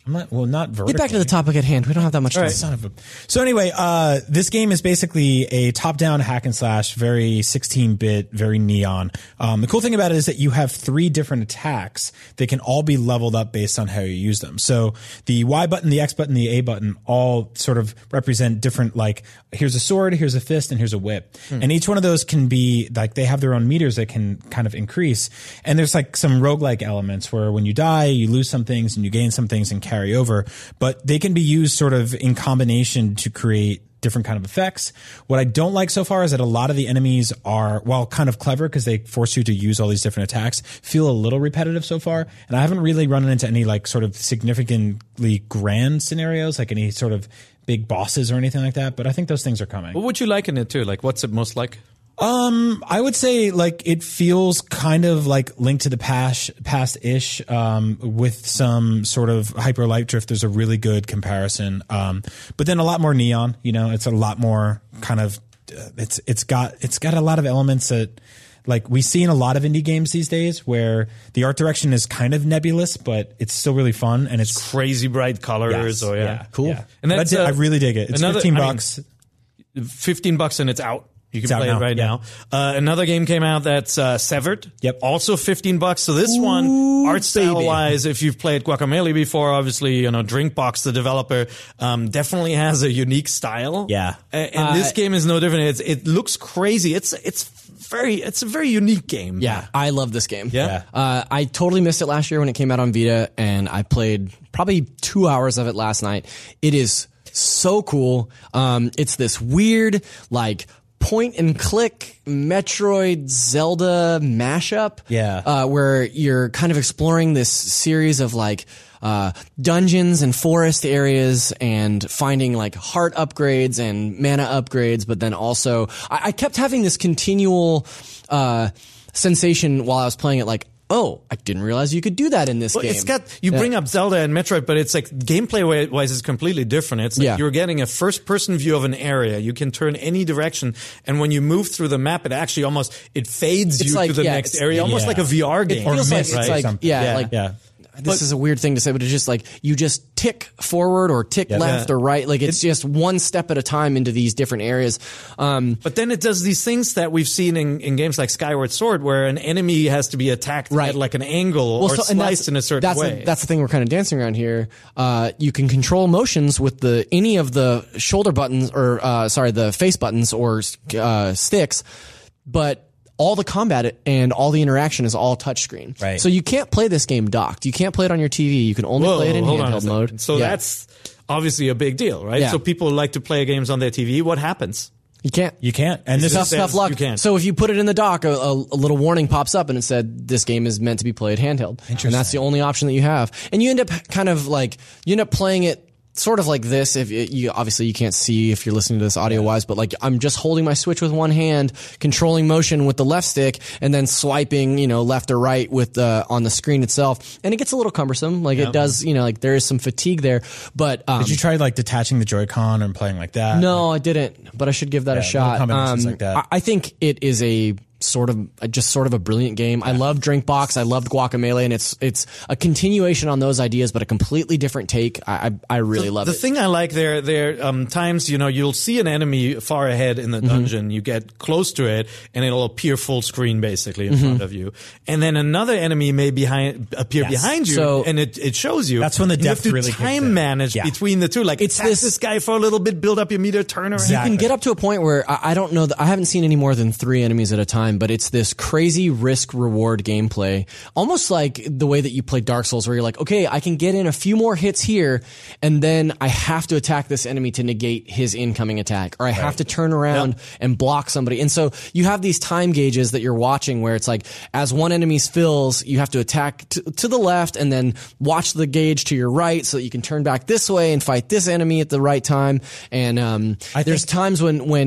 I'm not, well, not vertically. Get back to the topic at hand. We don't have that much time. Right. Son of a, so anyway, uh, this game is basically a top-down hack and slash, very sixteen-bit, very neon. Um, the cool thing about it is that you have three different attacks that can all be leveled up based on how you use them. So the Y button, the X button, the A button all sort of represent different, like, here's a sword, here's a fist, and here's a whip. Hmm. And each one of those can be, like, they have their own meters that can kind of increase. And there's, like, some roguelike elements where when you die, you lose some things and you gain some things and carry over, but they can be used sort of in combination to create different kind of effects. What I don't like so far is that a lot of the enemies are, while kind of clever because they force you to use all these different attacks, feel a little repetitive so far. And I haven't really run into any like sort of significantly grand scenarios, like any sort of big bosses or anything like that. But I think those things are coming. What would you like in it too? Like, what's it most like? Um, I would say like it feels kind of like Link to the Past, past-ish, um, with some sort of Hyper Light Drift. There's a really good comparison. Um, but then a lot more neon, you know, it's a lot more kind of, uh, it's, it's got, it's got a lot of elements that like we see in a lot of indie games these days where the art direction is kind of nebulous, but it's still really fun and it's, it's crazy bright colors. Yes, or yeah, yeah cool. Yeah. And that's, I, did, uh, I really dig it. It's another, fifteen I bucks. Mean, fifteen bucks and it's out. You can It's play out it now. right Yeah. now. Uh, another game came out that's uh, Severed. Yep. Also fifteen bucks. So this one, art style wise, if you've played Guacamelee before, obviously, you know, Drinkbox, the developer, um, definitely has a unique style. Yeah. And, and uh, this game is no different. It's, it looks crazy. It's, it's very, it's a very unique game. Yeah, I love this game. Yeah. Uh, I totally missed it last year when it came out on Vita, and I played probably two hours of it last night. It is so cool. Um, it's this weird, like, point and click Metroid Zelda mashup. Yeah. Uh, where you're kind of exploring this series of like, uh, dungeons and forest areas and finding like heart upgrades and mana upgrades. But then also I, I kept having this continual, uh, sensation while I was playing it, like, oh, I didn't realize you could do that in this well, game. It's got, you bring yeah. up Zelda and Metroid, but it's like gameplay wise is completely different. It's like yeah. you're getting a first person view of an area. You can turn any direction. And when you move through the map, it actually almost, it fades It's you like, to the yeah, next it's- area, almost yeah. like a V R game. It feels or like Myst, it's right? like Something. yeah, Yeah. like Yeah. this is a weird thing to say, but it's just like you just tick forward or tick Yeah. left Yeah. or right. Like it's, it's just one step at a time into these different areas. Um, But then it does these things that we've seen in, in games like Skyward Sword, where an enemy has to be attacked Right. at like an angle or so- and that's- sliced in a certain that's way. The, that's the thing we're kind of dancing around here. Uh, you can control motions with the any of the shoulder buttons or uh, sorry, the face buttons or uh, sticks, but all the combat and all the interaction is all touchscreen. Right. So you can't play this game docked. You can't play it on your T V. You can only Whoa, play it in hold on a handheld second. mode. So Yeah. that's obviously a big deal, right? Yeah. So people like to play games on their T V. What happens? You can't. You can't. And this Tough, is says tough luck. you can't. So if you put it in the dock, a, a, a little warning pops up and it said this game is meant to be played handheld. And that's the only option that you have. And you end up kind of like, you end up playing it sort of like this. If it, you obviously you can't see if you're listening to this audio wise, but like I'm just holding my Switch with one hand, controlling motion with the left stick, and then swiping, you know, left or right with the on the screen itself. And it gets a little cumbersome. Like it does, you know, like there is some fatigue there. But um, Did you try like detaching the Joy-Con and playing like that? no, I didn't, but I should give that a little shot. combinations Um, like that. I, I think it is a sort of just sort of a brilliant game. I love Drinkbox. I loved Guacamelee, and it's it's a continuation on those ideas, but a completely different take. I I, I really love the it. thing I like there, there um, times you know you'll see an enemy far ahead in the Mm-hmm. dungeon. You get close to it, and it'll appear full screen basically in Mm-hmm. front of you. And then another enemy may behind appear Yes. behind you, So- and it, it shows you. That's when the And you depth have to really kicks time in. manage Yeah. between the two. Like It's attack this- this guy for a little bit, build up your meter, turn around. Exactly. You can get up to a point where I, I don't know that I haven't seen any more than three enemies at a time, but it's this crazy risk reward gameplay, almost like the way that you play Dark Souls, where you're like, okay, I can get in a few more hits here, and then I have to attack this enemy to negate his incoming attack, or I have to turn around and block somebody. And so you have these time gauges that you're watching, where it's like, as one enemy fills, you have to attack to, to the left, and then watch the gauge to your right, so that you can turn back this way and fight this enemy at the right time. And um, I there's think- times when when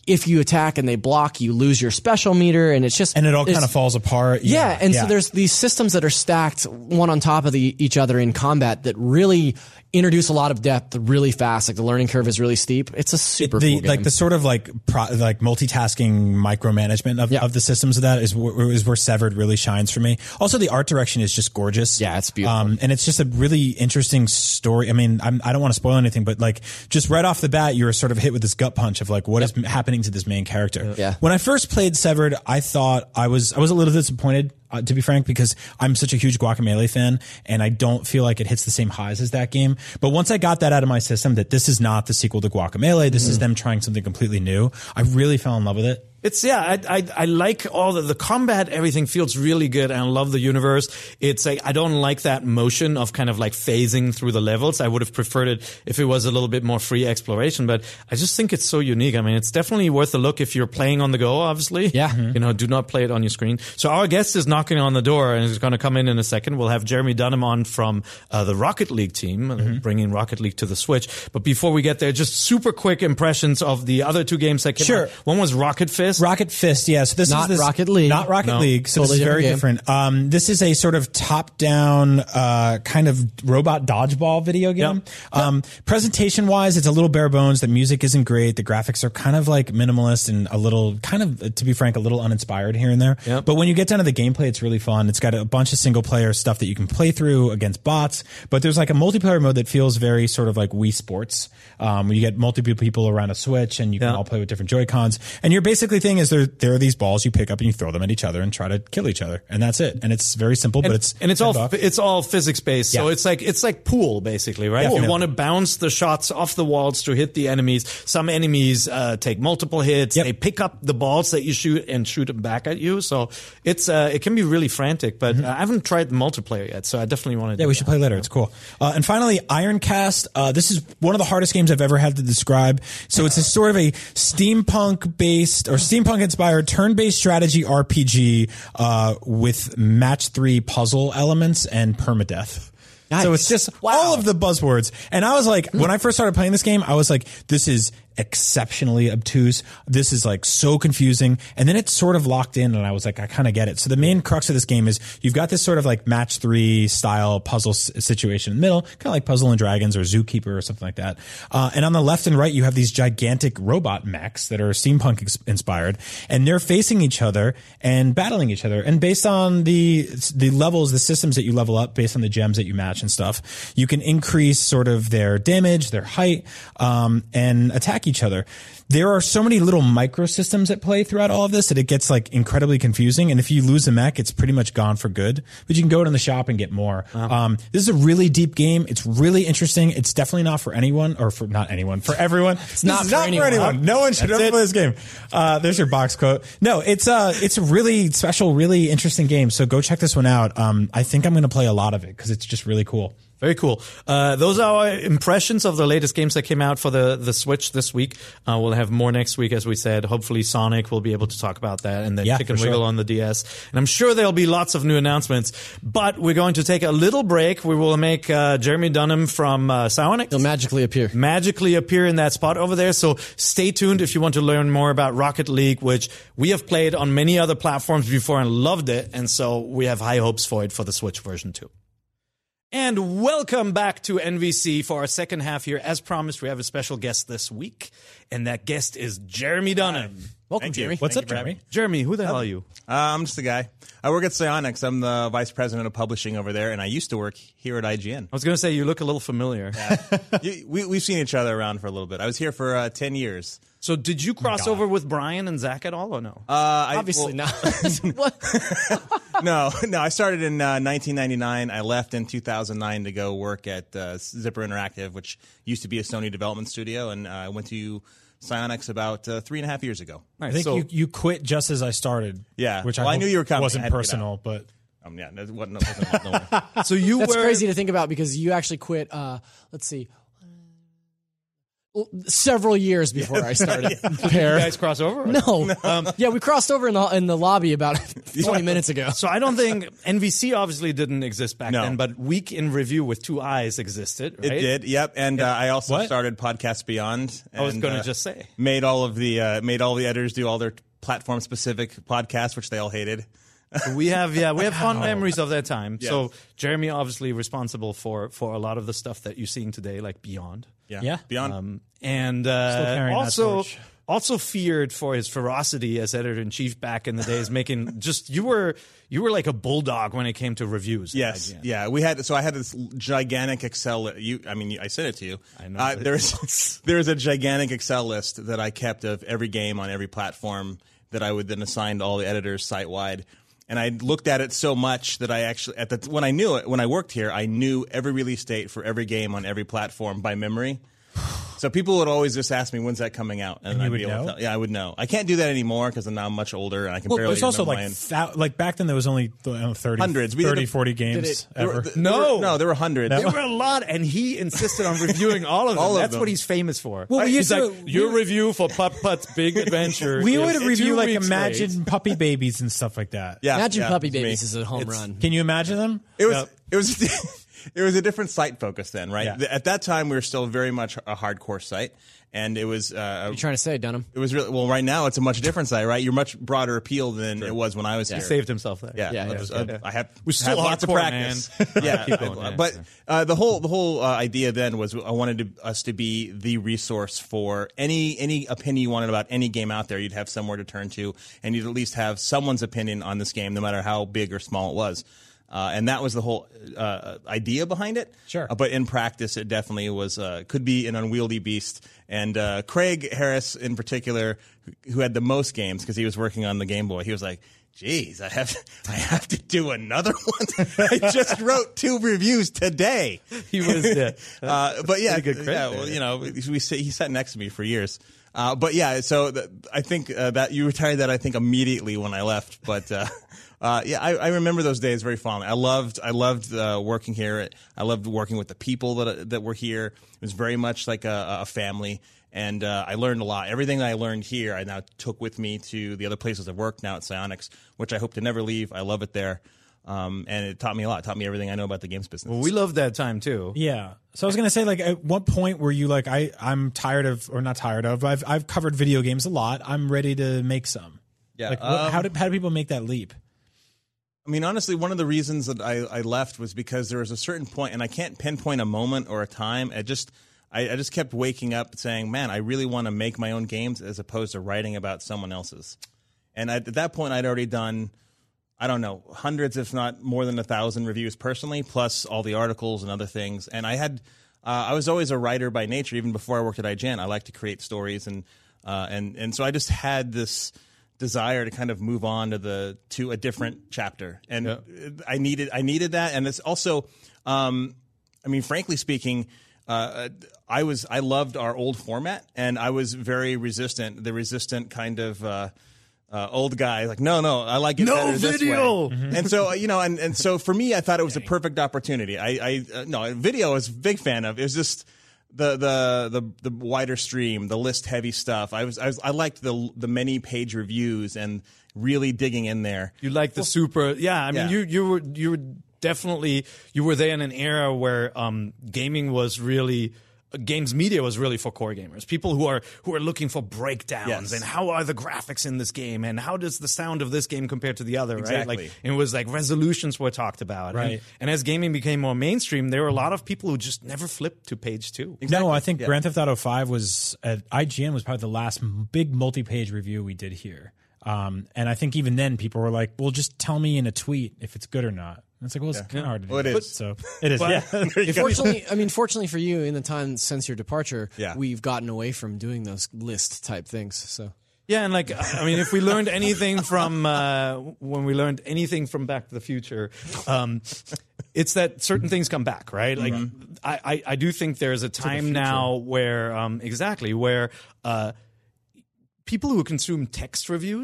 if you attack and they block, you lose your special meter, and it's just and it all kind of falls apart. Yeah, yeah and yeah. so there's these systems that are stacked one on top of the, each other in combat that really introduce a lot of depth really fast. Like the learning curve is really steep. It's a super the, cool game. Like the sort of like pro, like multitasking micromanagement of, yeah. of the systems of that is, w- is where Severed really shines for me. Also, the art direction is just gorgeous. Yeah, it's beautiful. Um, and it's just a really interesting story. I mean, I'm, I don't want to spoil anything, but like just right off the bat, you're sort of hit with this gut punch of like what yep. is happening to this main character. Yeah. When I first played Severed, I thought I was I was a little disappointed. Uh, to be frank, because I'm such a huge Guacamelee fan, and I don't feel like it hits the same highs as that game. But once I got that out of my system, that this is not the sequel to Guacamelee, this mm-hmm. is them trying something completely new, I really fell in love with it. It's yeah, I, I I like all the the combat. Everything feels really good, and I love the universe. It's like I don't like that motion of kind of like phasing through the levels. I would have preferred it if it was a little bit more free exploration. But I just think it's so unique. I mean, it's definitely worth a look if you're playing on the go. Obviously, yeah. Mm-hmm. You know, do not play it on your screen. So our guest is knocking on the door, and is going to come in in a second. We'll have Jeremy Dunham on from uh, the Rocket League team, mm-hmm. bringing Rocket League to the Switch. But before we get there, just super quick impressions of the other two games that came sure. out. One was Rocket Fist. Rocket Fist, yeah. So this not is this, Rocket League, not Rocket no. League. So totally this is very different different. Um, this is a sort of top-down uh, kind of robot dodgeball video game. Yep. Um, presentation-wise, it's a little bare bones. The music isn't great. The graphics are kind of like minimalist and a little, kind of, to be frank, a little uninspired here and there. Yep. But when you get down to the gameplay, it's really fun. It's got a bunch of single-player stuff that you can play through against bots. But there's like a multiplayer mode that feels very sort of like Wii Sports. Um, you get multiple people around a Switch, and you can yeah. all play with different Joy-Cons. And your basically thing is there there are these balls you pick up and you throw them at each other and try to kill each other, and that's it. And it's very simple, and, but it's and it's all buck. it's all physics based. So yeah. it's like it's like pool basically, right? Yeah. You Yeah. want to bounce the shots off the walls to hit the enemies. Some enemies uh, take multiple hits. Yep. They pick up the balls that you shoot and shoot them back at you. So it's uh, it can be really frantic. But mm-hmm. uh, I haven't tried the multiplayer yet, so I definitely want to. Yeah, do we that. should play later. It's cool. Uh, and finally, Ironcast. Uh, this is one of the hardest games I've ever had to describe. So it's a sort of a steampunk-based or steampunk-inspired turn-based strategy R P G uh, with match three puzzle elements and permadeath. Nice. So it's just wow. all of the buzzwords. And I was like, when I first started playing this game, I was like, this is exceptionally obtuse. This is like so confusing. And then it's sort of locked in, and I was like, I kind of get it. So the main crux of this game is you've got this sort of like match three style puzzle s- situation in the middle, kind of like Puzzle and Dragons or Zookeeper or something like that. Uh, and on the left and right, you have these gigantic robot mechs that are steampunk ex- inspired, and they're facing each other and battling each other. And based on the the levels, the systems that you level up, based on the gems that you match and stuff, you can increase sort of their damage, their height, um, and attack each other. There are so many little microsystems at play throughout all of this that it gets like incredibly confusing. And if you lose a mech, it's pretty much gone for good. But you can go to the shop and get more. Wow. Um, this is a really deep game. It's really interesting. It's definitely not for anyone, or for not anyone, for everyone. It's not, for, not anyone. for anyone. No one should ever play this game. Uh, there's your box quote. No, it's uh, it's a really special, really interesting game. So go check this one out. Um, I think I'm going to play a lot of it because it's just really cool. Very cool. Uh, those are our impressions of the latest games that came out for the, the Switch this week. Uh, we'll have more next week, as we said. Hopefully Sonic, we'll be able to talk about that, and then yeah, Chicken sure. Wiggle on the D S. And I'm sure there'll be lots of new announcements. But we're going to take a little break. We will make uh, Jeremy Dunham from uh, Psyonix He'll magically appear. magically appear in that spot over there. So stay tuned if you want to learn more about Rocket League, which we have played on many other platforms before and loved it. And so we have high hopes for it for the Switch version too. And welcome back to N V C for our second half here. As promised, we have a special guest this week, and that guest is Jeremy Dunham. Welcome, Thank you. Jeremy. What's Thank up, you for Jeremy? Jeremy, who the hell are you? Uh, I'm just a guy. I work at Psyonix. I'm the vice president of publishing over there, and I used to work here at I G N. I was going to say, you look a little familiar. you, we, we've seen each other around for a little bit. I was here for uh, ten years. So did you cross over with Brian and Zach at all, or no? Uh, I, Obviously well, not. What? No, no. I started in uh, nineteen ninety-nine. I left in two thousand nine to go work at uh, Zipper Interactive, which used to be a Sony development studio, and uh, I went to Psyonix about uh, three and a half years ago. I think so, you, you quit just as I started. Yeah. Which Well, I, I knew you were coming. I wasn't had to get personal, but Um, yeah, it wasn't, it wasn't, no, no. so you That's were crazy to think about because you actually quit. Uh, let's see. several years before I started. Pair. You guys cross over? No. Um, yeah, we crossed over in the in the lobby about twenty minutes ago. So I don't think N V C obviously didn't exist back no. then, but Week in Review with two eyes existed, right? It did, yep. And uh, I also What? started Podcast Beyond. And, I was going to uh, just say. Made all of the uh, made all the editors do all their platform-specific podcasts, which they all hated. We have yeah we have fond memories of that time. Yes. So Jeremy obviously responsible for for a lot of the stuff that you're seeing today, like Beyond. Yeah, Yeah. Beyond. Um, and Still uh, carrying that also torch. also feared for his ferocity as editor in chief back in the days, making just you were you were like a bulldog when it came to reviews. at Yes, I G N. yeah, we had. So I had this gigantic Excel. Li- you, I mean, I sent it to you. I know. Uh, there's there's a gigantic Excel list that I kept of every game on every platform that I would then assign to all the editors site wide. And I looked at it so much that I actually, at the when I knew it, when I worked here, I knew every release date for every game on every platform by memory. So people would always just ask me, when's that coming out? And you I'd would be able to know? tell- yeah, I would know. I can't do that anymore because I'm now much older and I can Well, barely it's also remember like my own- thou- like back then there was only I don't know, thirty, Hundreds. We did thirty, a- forty games it- There ever. were- there No. were- no, there were hundreds. There were a lot, and he insisted on reviewing all of them. All of That's them. what he's famous for. Well, we he's used to- like, your review for Putt Putt's Big Adventure. we is would two review like weeks Imagine late. puppy babies and stuff like that. Yeah, Imagine yeah, Puppy it was me. Babies is a home It's- run. Can you imagine them? It was Yep. it was it was a different site focus then, right? Yeah. The- At that time, we were still very much a hardcore site, and it was uh, What are you trying to say, Dunham? it was really well. Right now, it's a much different site, right? You're much broader appeal than it was when I was He here. saved himself there. Yeah, Yeah, I, yeah, was- yeah. uh, I have We're still have lots of hardcore, practice. yeah, Keep I- going, yeah, but yeah. uh, the whole the whole uh, idea then was I wanted to, us to be the resource for any any opinion you wanted about any game out there. You'd have somewhere to turn to, and you'd at least have someone's opinion on this game, no matter how big or small it was. Uh, and that was the whole uh, idea behind it. Sure. Uh, but in practice, it definitely was uh, could be an unwieldy beast. And uh, Craig Harris, in particular, who, who had the most games because he was working on the Game Boy, he was like, "Geez, I have I have to do another one. I just wrote two reviews today." He was yeah. Uh, but yeah, Pretty good credit yeah. there. Well, you know, we sit, he sat next to me for years. Uh, but yeah, so the, I think uh, that you retired that I think immediately when I left. But uh, uh, yeah, I, I remember those days very fondly. I loved I loved uh, working here. I loved working with the people that that were here. It was very much like a, a family. And uh, I learned a lot. Everything that I learned here, I now took with me to the other places I've worked now at Psyonix, which I hope to never leave. I love it there. Um, and it taught me a lot. It taught me everything I know about the games business. Well, we loved that time too. Yeah. So I was gonna say, like, at what point were you like, I I'm tired of, or not tired of? I've I've covered video games a lot. I'm ready to make some. Yeah. Like, what, um, how did how do people make that leap? I mean, honestly, one of the reasons that I, I left was because there was a certain point, and I can't pinpoint a moment or a time. I just, I, I just kept waking up saying, "Man, I really want to make my own games as opposed to writing about someone else's." And I, at that point, I'd already done, I don't know, hundreds, if not more than a thousand reviews personally, plus all the articles and other things. And I had, uh, I was always a writer by nature. Even before I worked at I G N, I like to create stories, and uh, and and so I just had this desire to kind of move on to the to a different chapter, and Yeah. I needed I needed that, and it's also, um, I mean, frankly speaking, uh, I was I loved our old format, and I was very resistant, the resistant kind of uh, uh, old guy, like no, no, I like it No better this video! way. And so you know, and and so for me, I thought it was a perfect opportunity. I I uh, no video I was a big fan of. It was just. The, the the the wider stream, the list heavy stuff. I was I was I liked the the many page reviews and really digging in there. You like the super, yeah. I mean, Yeah. you you were you were definitely you were there in an era where um, gaming was really. Games media was really for core gamers, people who are who are looking for breakdowns Yes. and how are the graphics in this game and how does the sound of this game compare to the other, right? Exactly. Like it was like resolutions were talked about, Right. And, and as gaming became more mainstream, there were a lot of people who just never flipped to page two. No, I think Yeah. Grand Theft Auto five was at I G N was probably the last m- big multi-page review we did here. Um, and I think even then people were like, "Well, just tell me in a tweet if it's good or not." And it's like, well, it's kind of hard to do. Well, it that. is. So it is. But- yeah. Fortunately, I mean, fortunately for you, in the time since your departure, Yeah. we've gotten away from doing those list type things. So Yeah, and like I mean, if we learned anything from uh, when we learned anything from Back to the Future, um, it's that certain things come back, right? Like I, I, I do think there's a time now where um, exactly where uh, people who consume text reviews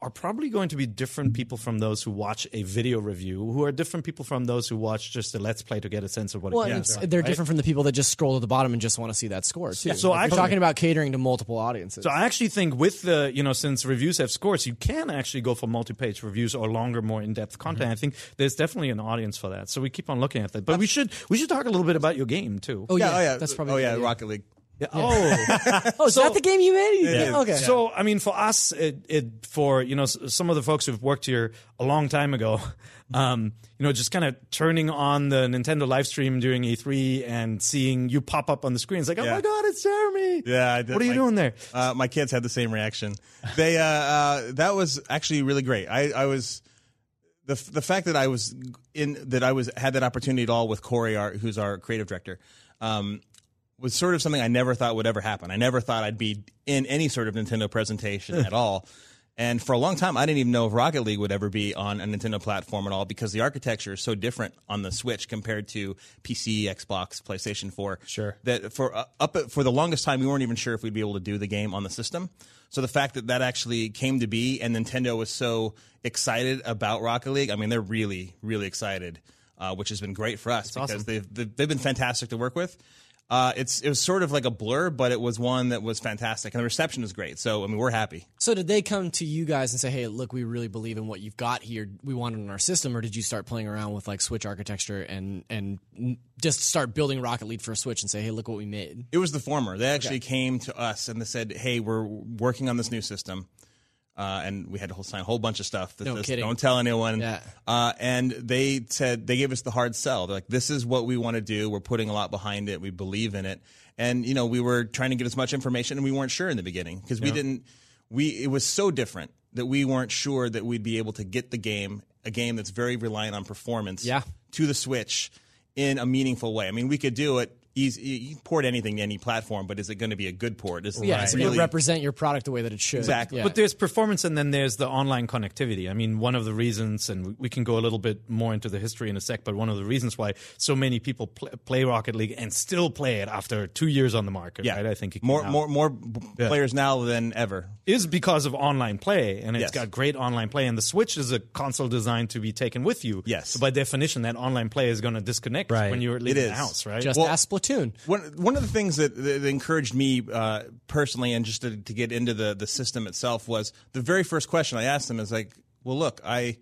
are probably going to be different people from those who watch a video review, who are different people from those who watch just a Let's Play to get a sense of what well, it it's, is. they're right? different from the people that just scroll to the bottom and just want to see that score too. Yeah, so like, actually- we're talking about catering to multiple audiences. So I actually think with the, you know, since reviews have scores, you can actually go for multi-page reviews or longer, more in-depth content. I think there's definitely an audience for that. So we keep on looking at that. But we should we should talk a little bit about your game too. oh yeah, oh yeah, that's probably oh a good yeah, idea. Rocket League. Yeah. Oh, Oh, is that the game you made? Yeah. Okay. So, I mean, for us, it, it for you know s- some of the folks who've worked here a long time ago, um, you know, just kind of turning on the Nintendo live stream during E three and seeing you pop up on the screen, it's like, oh Yeah. my god, it's Jeremy! Yeah, I did. What are you My- doing there? Uh, my kids had the same reaction. They uh, uh, that was actually really great. I, I was the the fact that I was in that I was had that opportunity at all with Corey, our, who's our creative director. Um, was sort of something I never thought would ever happen. I never thought I'd be in any sort of Nintendo presentation at all. And for a long time, I didn't even know if Rocket League would ever be on a Nintendo platform at all because the architecture is so different on the Switch compared to P C, Xbox, PlayStation four. Sure. That for uh, up at, for the longest time, we weren't even sure if we'd be able to do the game on the system. So the fact that that actually came to be and Nintendo was so excited about Rocket League, I mean, they're really, really excited, uh, which has been great for us because awesome. they've, they've they've been fantastic to work with. Uh, it's it was sort of like a blur, but it was one that was fantastic, and the reception was great. So I mean, we're happy. So did they come to you guys and say, "Hey, look, we really believe in what you've got here. We want it in our system," or did you start playing around with like Switch architecture and and just start building Rocket League for a Switch and say, "Hey, look what we made"? It was the former. They actually came to us and they said, "Hey, we're working on this new system." Uh, and we had to sign a whole bunch of stuff that No says, kidding. don't tell anyone. Yeah. Uh, and they said, they gave us the hard sell. They're like, this is what we want to do. We're putting a lot behind it. We believe in it. And, you know, we were trying to get as much information and we weren't sure in the beginning because we didn't, we, it was so different that we weren't sure that we'd be able to get the game, a game that's very reliant on performance Yeah. to the Switch in a meaningful way. I mean, we could do it. Easy, you can port anything to any platform, but is it going to be a good port? Is Yeah, it it's really going to represent your product the way that it should. Exactly. Yeah. But there's performance and then there's the online connectivity. I mean, one of the reasons, and we can go a little bit more into the history in a sec, but one of the reasons why so many people pl- play Rocket League and still play it after two years on the market, Yeah, right? I think it came more out, more more b- Yeah. players now than ever. is because of online play, and it's Yes. got great online play. And the Switch is a console designed to be taken with you. Yes. So by definition, that online play is going to disconnect Right. when you're leaving is. the house, right? Just Well- ask Splatoon. One one of the things that, that encouraged me uh, personally, and just to, to get into the the system itself, was the very first question I asked them is like, well, look, I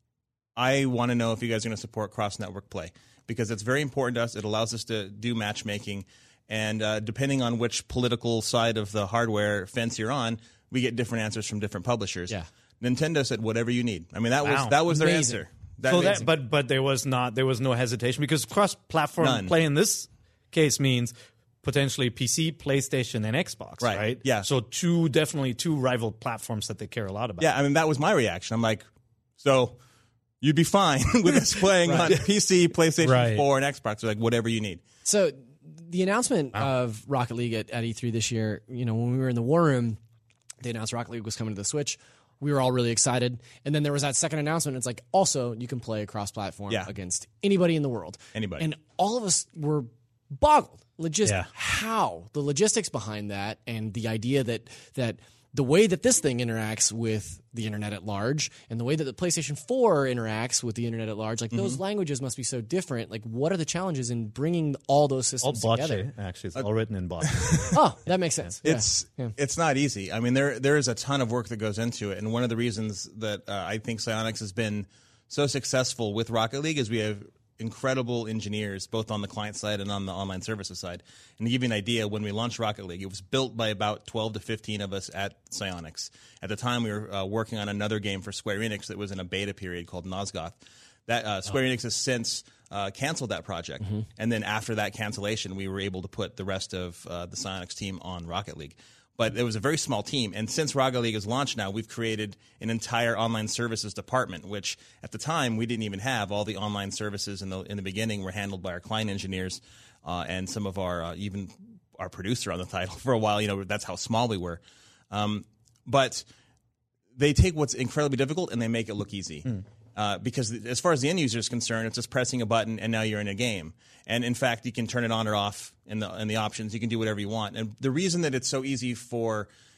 I want to know if you guys are going to support cross network play because it's very important to us. It allows us to do matchmaking, and uh, depending on which political side of the hardware fence you're on, we get different answers from different publishers. Yeah. Nintendo said whatever you need. I mean, that Wow. was that was their Amazing. answer. That so means- that, but but there was not there was no hesitation because cross-platform None. play in this case means potentially P C, PlayStation, and Xbox, Right. right? Yeah. So two definitely two rival platforms that they care a lot about. Yeah, I mean that was my reaction. I'm like, so you'd be fine with us playing on P C, PlayStation Right. four, and Xbox. Like whatever you need. So the announcement of Rocket League at, at E three this year, you know, when we were in the War Room, they announced Rocket League was coming to the Switch. We were all really excited. And then there was that second announcement. It's like, also, you can play across platform Yeah. against anybody in the world. Anybody. And all of us were boggled. Logis- Yeah. How? The logistics behind that and the idea that that the way that this thing interacts with the internet at large and the way that the PlayStation four interacts with the internet at large, like Mm-hmm. those languages must be so different. Like, what are the challenges in bringing all those All systems botche, together? actually. It's all written in botche. Oh, that makes sense. Yeah. It's Yeah. it's not easy. I mean, there there is a ton of work that goes into it, and one of the reasons that uh, I think Psyonix has been so successful with Rocket League is we have incredible engineers both on the client side and on the online services side. And to give you an idea, when we launched Rocket League, it was built by about twelve to fifteen of us at Psyonix. At the time, we were uh, working on another game for Square Enix that was in a beta period called Nosgoth. That uh, Square Enix has since uh, canceled that project, and then after that cancellation, we were able to put the rest of uh, the Psyonix team on Rocket League. But it was a very small team, and since Rocket League is launched now, we've created an entire online services department, which at the time we didn't even have. All the online services in the in the beginning were handled by our client engineers uh, and some of our uh, even our producer on the title for a while. You know, that's how small we were. Um, but they take what's incredibly difficult and they make it look easy. Hmm. Uh, because as far as the end user is concerned, it's just pressing a button and now you're in a game. And in fact, you can turn it on or off in the in the options. You can do whatever you want. And the reason that it's so easy for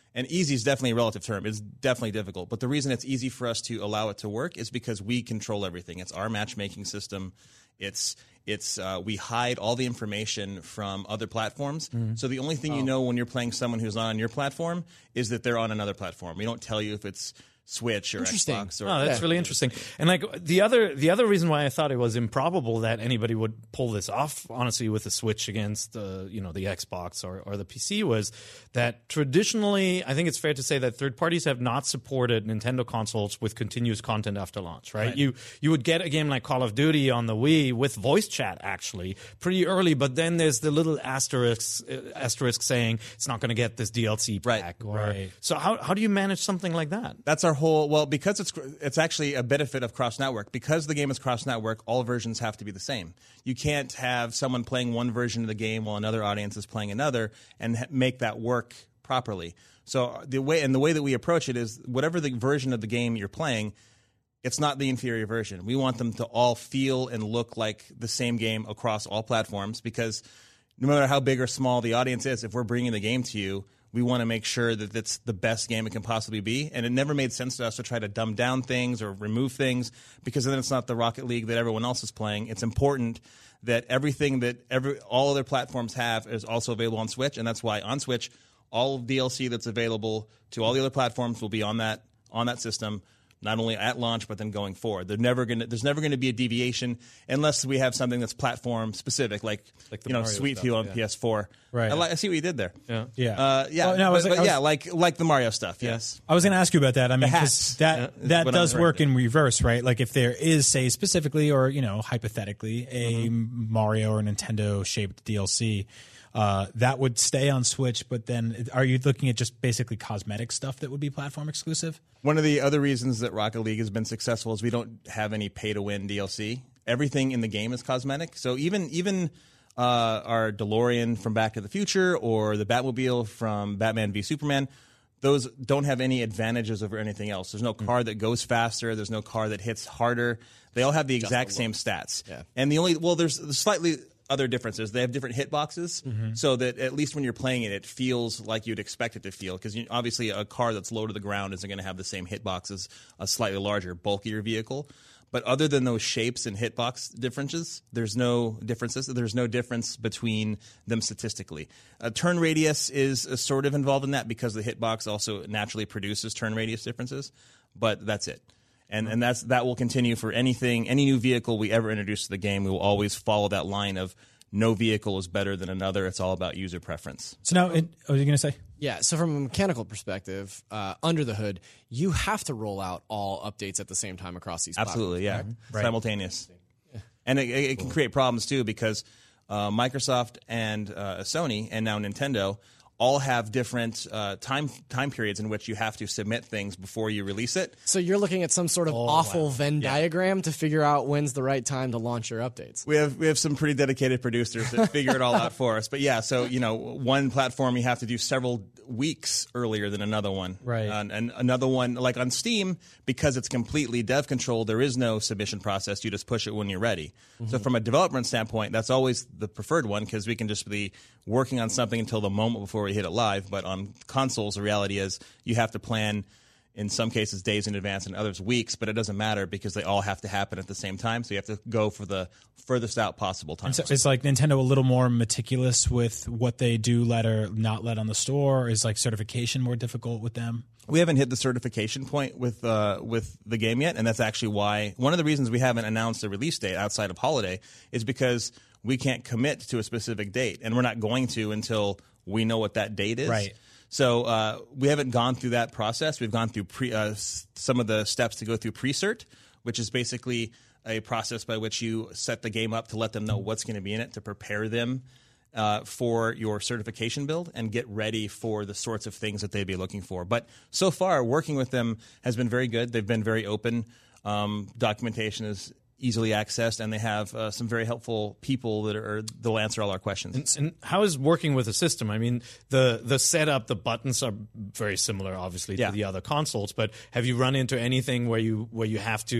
And easy is definitely a relative term. It's definitely difficult. But the reason it's easy for us to allow it to work is because we control everything. It's our matchmaking system. It's it's uh, we hide all the information from other platforms. Mm-hmm. So the only thing oh. you know when you're playing someone who's on your platform is that they're on another platform. We don't tell you if it's Switch or Xbox. Or, oh, that's yeah. really interesting. And like the other, the other reason why I thought it was improbable that anybody would pull this off, honestly, with the Switch against the, you know, the Xbox or, or the P C was that traditionally, I think it's fair to say that third parties have not supported Nintendo consoles with continuous content after launch, right? right? You, you would get a game like Call of Duty on the Wii with voice chat actually pretty early, but then there's the little asterisk, asterisk saying it's not going to get this D L C pack. Right. Or, right. So how, how do you manage something like that? That's our whole, well, because it's it's actually a benefit of cross-network. Because the game is cross-network, all versions have to be the same. You can't have someone playing one version of the game while another audience is playing another and ha- make that work properly. So the way and the way that we approach it is whatever the version of the game you're playing, it's not the inferior version. We want them to all feel and look like the same game across all platforms, because no matter how big or small the audience is, if we're bringing the game to you, we want to make sure that it's the best game it can possibly be. And it never made sense to us to try to dumb down things or remove things, because then it's not the Rocket League that everyone else is playing. It's important that everything that every all other platforms have is also available on Switch. And that's why on Switch, all of D L C that's available to all the other platforms will be on that on that system, not only at launch, but then going forward. They're never gonna, there's never going to be a deviation unless we have something that's platform specific, like, like you know, Mario Sweet stuff, View on yeah. P S four. Right. I, like, I see what you did there. Yeah. Yeah. Uh, yeah. Oh, no, I but, was like, but I was, yeah, like like the Mario stuff. Yes. I was going to ask you about that. I mean, 'cause hats. that Yeah, that what does I'm work referring in reverse, right? Like if there is, say, specifically or you know, hypothetically, a mm-hmm. Mario or Nintendo shaped D L C. Uh, that would stay on Switch, but then are you looking at just basically cosmetic stuff that would be platform exclusive? One of the other reasons that Rocket League has been successful is we don't have any pay-to-win D L C. Everything in the game is cosmetic. So even even uh, our DeLorean from Back to the Future or the Batmobile from Batman v Superman, those don't have any advantages over anything else. There's no car that goes faster. There's no car that hits harder. They all have the exact same stats. Yeah. And the only, well, there's slightly other differences. They have different hitboxes, mm-hmm. so that at least when you're playing it, it feels like you'd expect it to feel. Because obviously, a car that's low to the ground isn't going to have the same hitbox as a slightly larger, bulkier vehicle. But other than those shapes and hitbox differences, there's no differences. There's no difference between them statistically. Uh, turn radius is uh, sort of involved in that because the hitbox also naturally produces turn radius differences. But that's it. And and that's that will continue for anything, any new vehicle we ever introduce to the game. We will always follow that line of no vehicle is better than another. It's all about user preference. So now, it, what were you going to say? Yeah, so from a mechanical perspective, uh, under the hood, you have to roll out all updates at the same time across these Absolutely, yeah. platforms. Right. Simultaneous. Yeah. And it, it can create problems, too, because uh, Microsoft and uh, Sony and now Nintendo all have different uh, time time periods in which you have to submit things before you release it. So you're looking at some sort of oh, awful wow. Venn yeah. diagram to figure out when's the right time to launch your updates. We have we have some pretty dedicated producers that figure it all out for us. But yeah, so you know, one platform you have to do several weeks earlier than another one. Right. And, and another one, like on Steam, because it's completely dev controlled, there is no submission process. You just push it when you're ready. Mm-hmm. So from a development standpoint, that's always the preferred one because we can just be working on something until the moment before we hit it live. But on consoles, the reality is you have to plan in some cases days in advance and others weeks, but it doesn't matter because they all have to happen at the same time. So you have to go for the furthest out possible time. So it's like Nintendo a little more meticulous with what they do let or not let on the store. Is like certification more difficult with them? We haven't hit the certification point with uh, with the game yet, and that's actually why one of the reasons we haven't announced a release date outside of holiday is because we can't commit to a specific date, and we're not going to until we know what that date is. Right. So uh, we haven't gone through that process. We've gone through pre, uh, some of the steps to go through pre-cert, which is basically a process by which you set the game up to let them know what's going to be in it, to prepare them uh, for your certification build and get ready for the sorts of things that they'd be looking for. But so far, working with them has been very good. They've been very open. Um, documentation is easily accessed, and they have uh, some very helpful people that are they'll answer all our questions. And, and how is working with the system? I mean, the the setup, the buttons are very similar, obviously, yeah. to the other consoles. But have you run into anything where you where you have to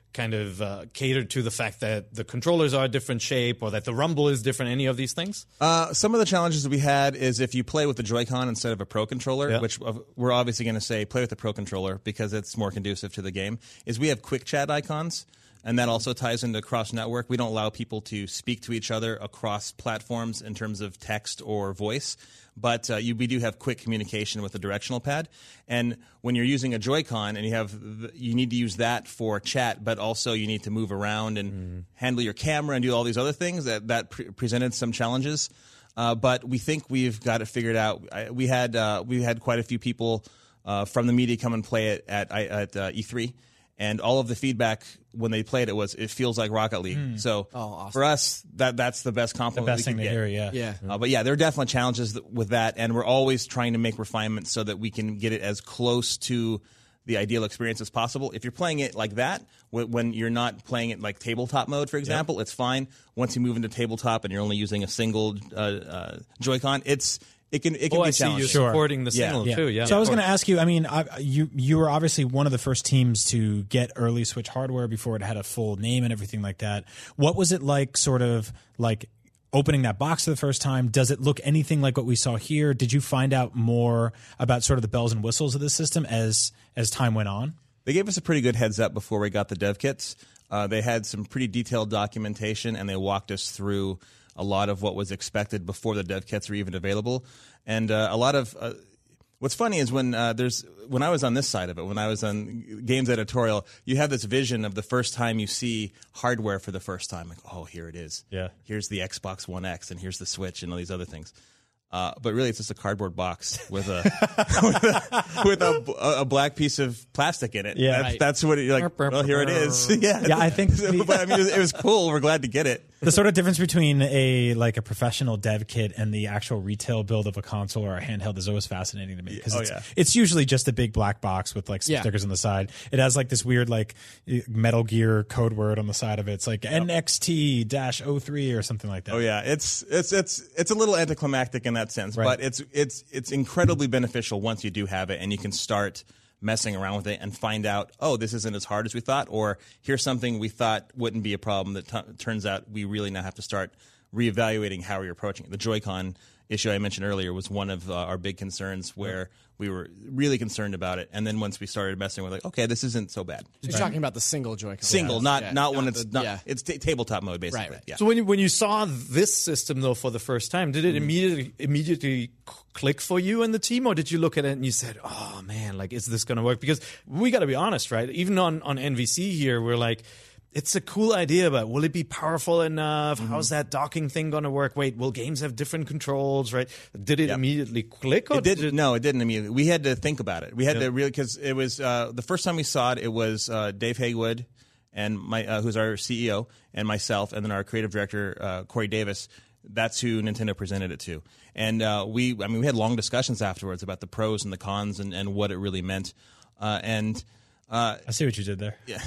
kind of uh, catered to the fact that the controllers are a different shape or that the rumble is different? Any of these things? Uh, some of the challenges that we had is if you play with the Joy-Con instead of a Pro controller, Yeah. which uh, we're obviously going to say play with the Pro controller because it's more conducive to the game, is we have quick chat icons. And that also ties into cross-network. We don't allow people to speak to each other across platforms in terms of text or voice, but uh, you, we do have quick communication with the directional pad. And when you're using a Joy-Con and you have, the, you need to use that for chat, but also you need to move around and mm. handle your camera and do all these other things. That that pre- presented some challenges, uh, but we think we've got it figured out. I, we had uh, we had quite a few people uh, from the media come and play it at at uh, E three. And all of the feedback when they played it was, it feels like Rocket League. Mm. So oh, awesome. for us, that that's the best compliment. The best we thing to get. hear, yeah. Yeah. Uh, but yeah, there are definitely challenges th- with that, and we're always trying to make refinements so that we can get it as close to the ideal experience as possible. If you're playing it like that, w- when you're not playing it like tabletop mode, for example, yep. it's fine. Once you move into tabletop and you're only using a single uh, uh, Joy-Con, it's It can it can oh, be I see challenging. you're Sure. supporting the Yeah. single Yeah. too. Yeah. So I was going to ask you. I mean, I, you you were obviously one of the first teams to get early Switch hardware before it had a full name and everything like that. What was it like? Sort of like opening that box for the first time. Does it look anything like what we saw here? Did you find out more about sort of the bells and whistles of the system as as time went on? They gave us a pretty good heads up before we got the dev kits. Uh, they had some pretty detailed documentation, and they walked us through a lot of what was expected before the dev kits were even available. And uh, a lot of uh, what's funny is when uh, there's when I was on this side of it, when I was on games editorial, you have this vision of the first time you see hardware for the first time. Like, oh, here it is. Yeah. Here's the Xbox One X, and here's the Switch, and all these other things. Uh, but really, it's just a cardboard box with a with, a, with a, a black piece of plastic in it. Yeah, that's, right. that's what it, you're like. Well, here it is. Yeah, Yeah, I think the- but I mean, it was, it was cool. We're glad to get it. The sort of difference between a like a professional dev kit and the actual retail build of a console or a handheld is always fascinating to me because Oh, it's, yeah. it's usually just a big black box with like some Yeah. stickers on the side. It has like this weird like Metal Gear code word on the side of it. It's like N X T oh three or something like that. Oh yeah, it's it's it's it's a little anticlimactic in that sense, Right. but it's it's it's incredibly beneficial once you do have it and you can start messing around with it and find out, oh, this isn't as hard as we thought, or here's something we thought wouldn't be a problem that t- turns out we really now have to start reevaluating how we're approaching it. The Joy-Con issue I mentioned earlier was one of uh, our big concerns where we were really concerned about it, and then once we started messing with it, like, okay, this isn't so bad. You're talking about the single Joy-Con. Single, Yes. not Yeah. not when it's the- not yeah. it's t- tabletop mode basically. Right, right. Yeah. So when you, when you saw this system though for the first time, did it immediately immediately c- click for you and the team, or did you look at it and you said, "Oh man, like is this going to work?" Because we got to be honest, right? Even on on N V C here, we're like, it's a cool idea, but will it be powerful enough? Mm-hmm. How's that docking thing going to work? Wait, will games have different controls, right? Did it Yep. immediately click? Or It didn't. did it, No, it didn't immediately. We had to think about it. We had Yeah. to really because it was uh, the first time we saw it. It was uh, Dave Haywood and my uh, who's our C E O and myself, and then our creative director uh, Corey Davis. That's who Nintendo presented it to, and uh, we. I mean, we had long discussions afterwards about the pros and the cons and, and what it really meant, uh, and. Uh, I see what you did there. Yeah,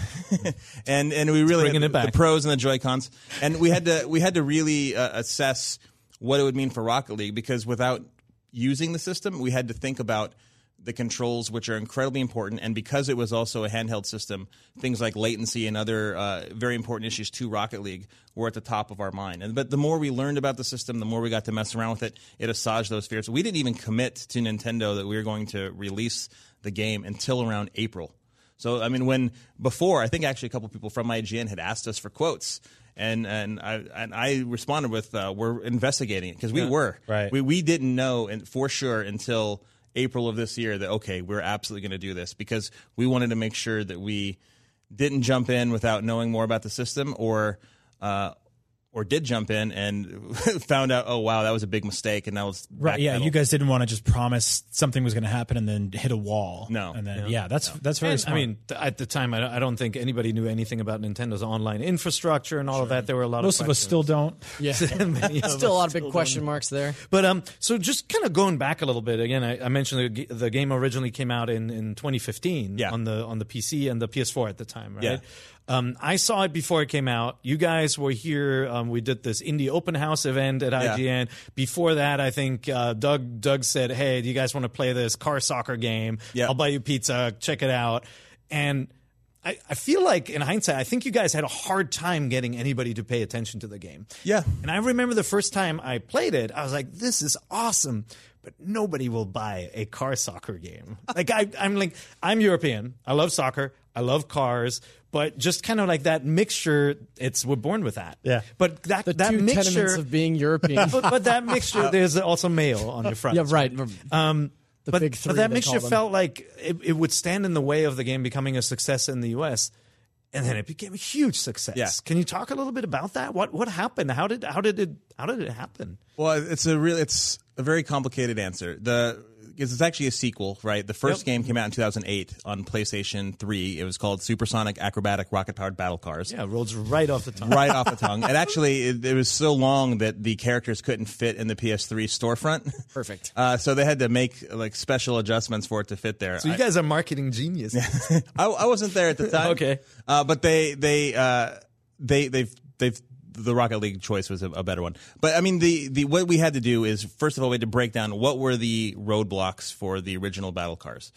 and and we really bringing had it back. the pros and the Joy-Cons, and we had to we had to really uh, assess what it would mean for Rocket League because without using the system, we had to think about the controls, which are incredibly important, and because it was also a handheld system, things like latency and other uh, very important issues to Rocket League were at the top of our mind. And but the more we learned about the system, the more we got to mess around with it. It assuaged those fears. We didn't even commit to Nintendo that we were going to release the game until around April. So, I mean, when before, I think actually a couple people from I G N had asked us for quotes, and and I and I responded with, uh, "We're investigating it," because we Yeah. were. Right. We we didn't know and for sure until April of this year that okay, we're absolutely going to do this because we wanted to make sure that we didn't jump in without knowing more about the system, or uh, or did jump in and found out, oh wow, that was a big mistake, and that was Right. Yeah. backpedal. You guys didn't want to just promise something was going to happen and then hit a wall. No. And then, yeah, that's, that's very And, smart. I mean, th- at the time, I don't, I don't think anybody knew anything about Nintendo's online infrastructure and all of that. There were a lot most of of us still don't. Yeah. Many of Still a us lot of still big question don't. marks there. But um, so just kind of going back a little bit again, I, I mentioned the, g- the game originally came out in, in twenty fifteen Yeah. on the on the P C and the P S four at the time, right? Yeah. Um, I saw it before it came out. You guys were here. Um, we did this indie open house event at I G N. Before that, I think uh, Doug Doug said, "Hey, do you guys want to play this car soccer game? Yeah. I'll buy you pizza. Check it out." And I, I feel like in hindsight, I think you guys had a hard time getting anybody to pay attention to the game. Yeah. And I remember the first time I played it, I was like, this is awesome, but nobody will buy a car soccer game. Like I, I'm like, I'm European. I love soccer. I love cars, but just kind of like that mixture, it's, we're born with that. Yeah. But that, The that two mixture, tenements of being European. but, but that mixture, there's also male on your front. Yeah, right. Um, The but, big three, but that they mixture call them. felt like it, it would stand in the way of the game becoming a success in the U S, and then it became a huge success. Yeah. Can you talk a little bit about that? What what happened? How did how did it how did it happen? Well, it's a real, it's a very complicated answer. The because it's actually a sequel, right? The first Yep. game came out in two thousand eight on PlayStation three. It was called Supersonic Acrobatic Rocket Powered Battle Cars. Yeah, it rolls right off the tongue. Right off the tongue. And actually, it, it was so long that the characters couldn't fit in the P S three storefront. Perfect. Uh, so they had to make like special adjustments for it to fit there. So you guys are marketing geniuses. I, I wasn't there at the time. Okay. uh, but they they uh, they they've they've the Rocket League choice was a, a better one. But I mean, the the what we had to do is first of all we had to break down what were the roadblocks for the original battle cars,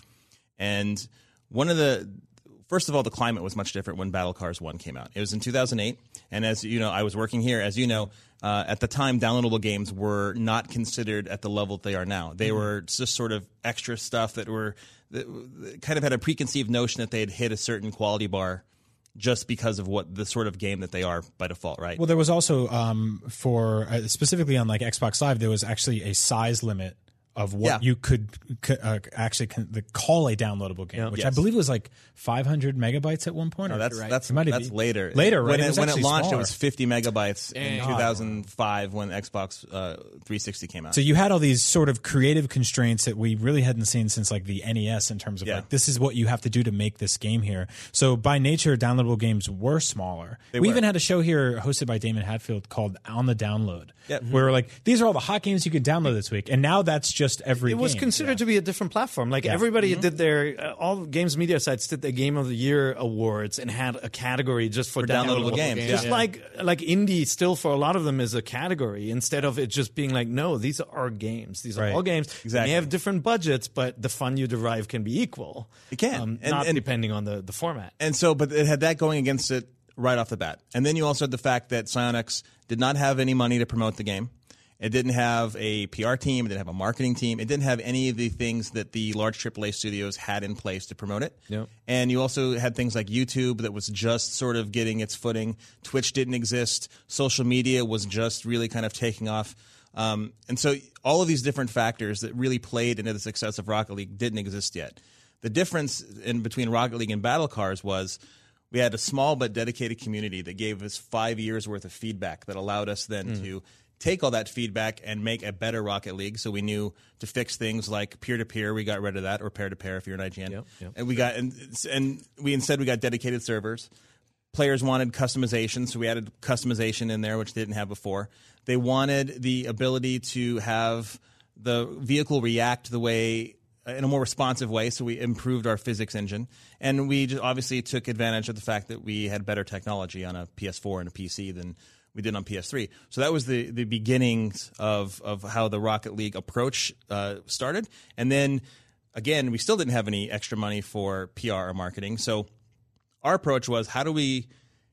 and one of the first of all the climate was much different when Battle Cars one came out. It was in two thousand eight, and as you know, I was working here. As you know, uh, at the time, downloadable games were not considered at the level that they are now. They mm-hmm. were just sort of extra stuff that were that kind of had a preconceived notion that they had hit a certain quality bar just because of what the sort of game that they are by default, right? Well, there was also um, for uh, specifically on like Xbox Live, there was actually a size limit of what Yeah. you could c- uh, actually con- the, call a downloadable game, Yeah. which Yes. I believe was like five hundred megabytes at one point. No, or- that's right. that's It might that's be. later. Later, right? When It it, was when it actually launched, smaller. it was fifty megabytes in Dang. two thousand five when Xbox uh, three sixty came out. So you had all these sort of creative constraints that we really hadn't seen since like the N E S in terms of Yeah. like this is what you have to do to make this game here. So by nature, downloadable games were smaller. They we were. even had a show here hosted by Damon Hatfield called On the Download, Yep. where we're like these are all the hot games you can download this week, and now that's just every. It was game. considered to be a different platform. Like Yeah. everybody Mm-hmm. did their uh, all games media sites did their Game of the Year awards and had a category just for, For downloadable games, Just yeah. like like indie still for a lot of them is a category instead of it just being like no, these are games. These are Right. all games. Exactly. They may have different budgets, but the fun you derive can be equal. It can. um, And- not and- depending on the the format. And so, but it had that going against it right off the bat. And then you also had the fact that Psyonix did not have any money to promote the game. It didn't have a P R team. It didn't have a marketing team. It didn't have any of the things that the large triple A studios had in place to promote it. Yep. And you also had things like YouTube that was just sort of getting its footing. Twitch didn't exist. Social media was just really kind of taking off. Um, and so all of these different factors that really played into the success of Rocket League didn't exist yet. The difference in between Rocket League and Battle Cars was we had a small but dedicated community that gave us five years worth of feedback that allowed us then Mm. to take all that feedback and make a better Rocket League. So we knew to fix things like peer-to-peer, we got rid of that, or pair-to-pair if you're an I G N. Yep, yep. And we got and, and we instead we got dedicated servers. Players wanted customization, so we added customization in there, which they didn't have before. They wanted the ability to have the vehicle react the way in a more responsive way, so we improved our physics engine. And we just obviously took advantage of the fact that we had better technology on a P S four and a P C than we did on P S three. So that was the, the beginnings of, of how the Rocket League approach uh, started. And then, again, we still didn't have any extra money for P R or marketing. So our approach was, how do we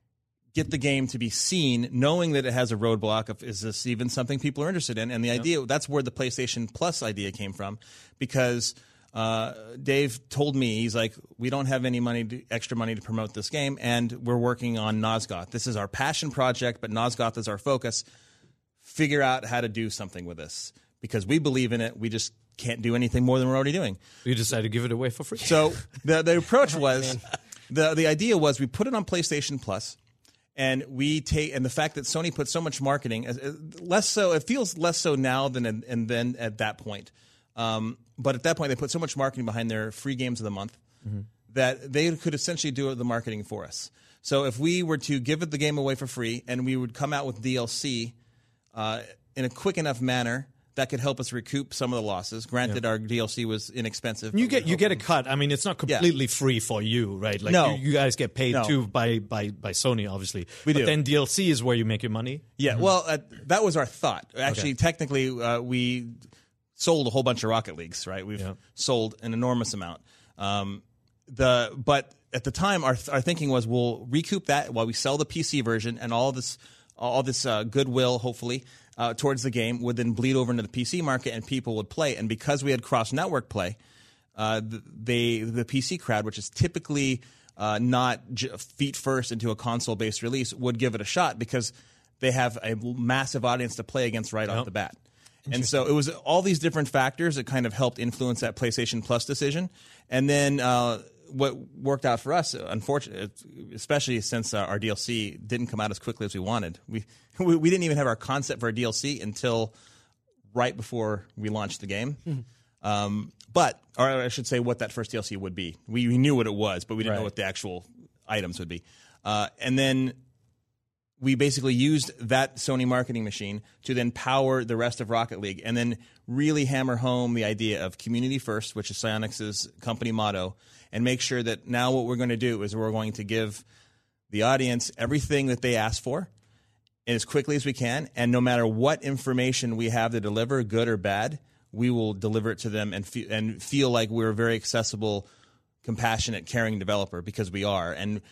get the game to be seen, knowing that it has a roadblock of, is this even something people are interested in? And the idea, that's where the PlayStation Plus idea came from, because uh, Dave told me, he's like, we don't have any money, to, extra money to promote this game, and we're working on Nosgoth. This is our passion project, but Nosgoth is our focus. Figure out how to do something with this, because we believe in it. We just can't do anything more than we're already doing. We decided to give it away for free. So the the approach was, the the idea was we put it on PlayStation Plus, and we take, and the fact that Sony put so much marketing, uh, less so, it feels less so now than in, and then at that point. Um, but at that point, they put so much marketing behind their free games of the month mm-hmm. that they could essentially do the marketing for us. So if we were to give it the game away for free, and we would come out with D L C uh, in a quick enough manner that could help us recoup some of the losses. Granted, yeah. our D L C was inexpensive. You get you get a cut. I mean, it's not completely yeah. free for you, right? Like no. you, you guys get paid no. too by, by, by Sony, obviously. We but do. Then D L C is where you make your money. Yeah, mm-hmm. well, uh, that was our thought. Actually, okay. technically, uh, we sold a whole bunch of Rocket Leagues, right? We've yeah. sold an enormous amount. Um, the but at the time, our our thinking was we'll recoup that while we sell the P C version, and all this all this uh, goodwill, hopefully, uh, towards the game would then bleed over into the P C market, and people would play. And because we had cross network play, uh, they the P C crowd, which is typically uh, not j- feet first into a console based release, would give it a shot because they have a massive audience to play against right yep. off the bat. And so it was all these different factors that kind of helped influence that PlayStation Plus decision. And then uh, what worked out for us, unfortunately, especially since uh, our D L C didn't come out as quickly as we wanted. We, we we didn't even have our concept for our D L C until right before we launched the game. Mm-hmm. Um, but, or I should say what that first D L C would be. We, we knew what it was, but we didn't right. know what the actual items would be. Uh, and then we basically used that Sony marketing machine to then power the rest of Rocket League and then really hammer home the idea of community first, which is Psyonix's company motto, and make sure that now what we're going to do is we're going to give the audience everything that they ask for as quickly as we can. And no matter what information we have to deliver, good or bad, we will deliver it to them and, fe- and feel like we're a very accessible, compassionate, caring developer, because we are. And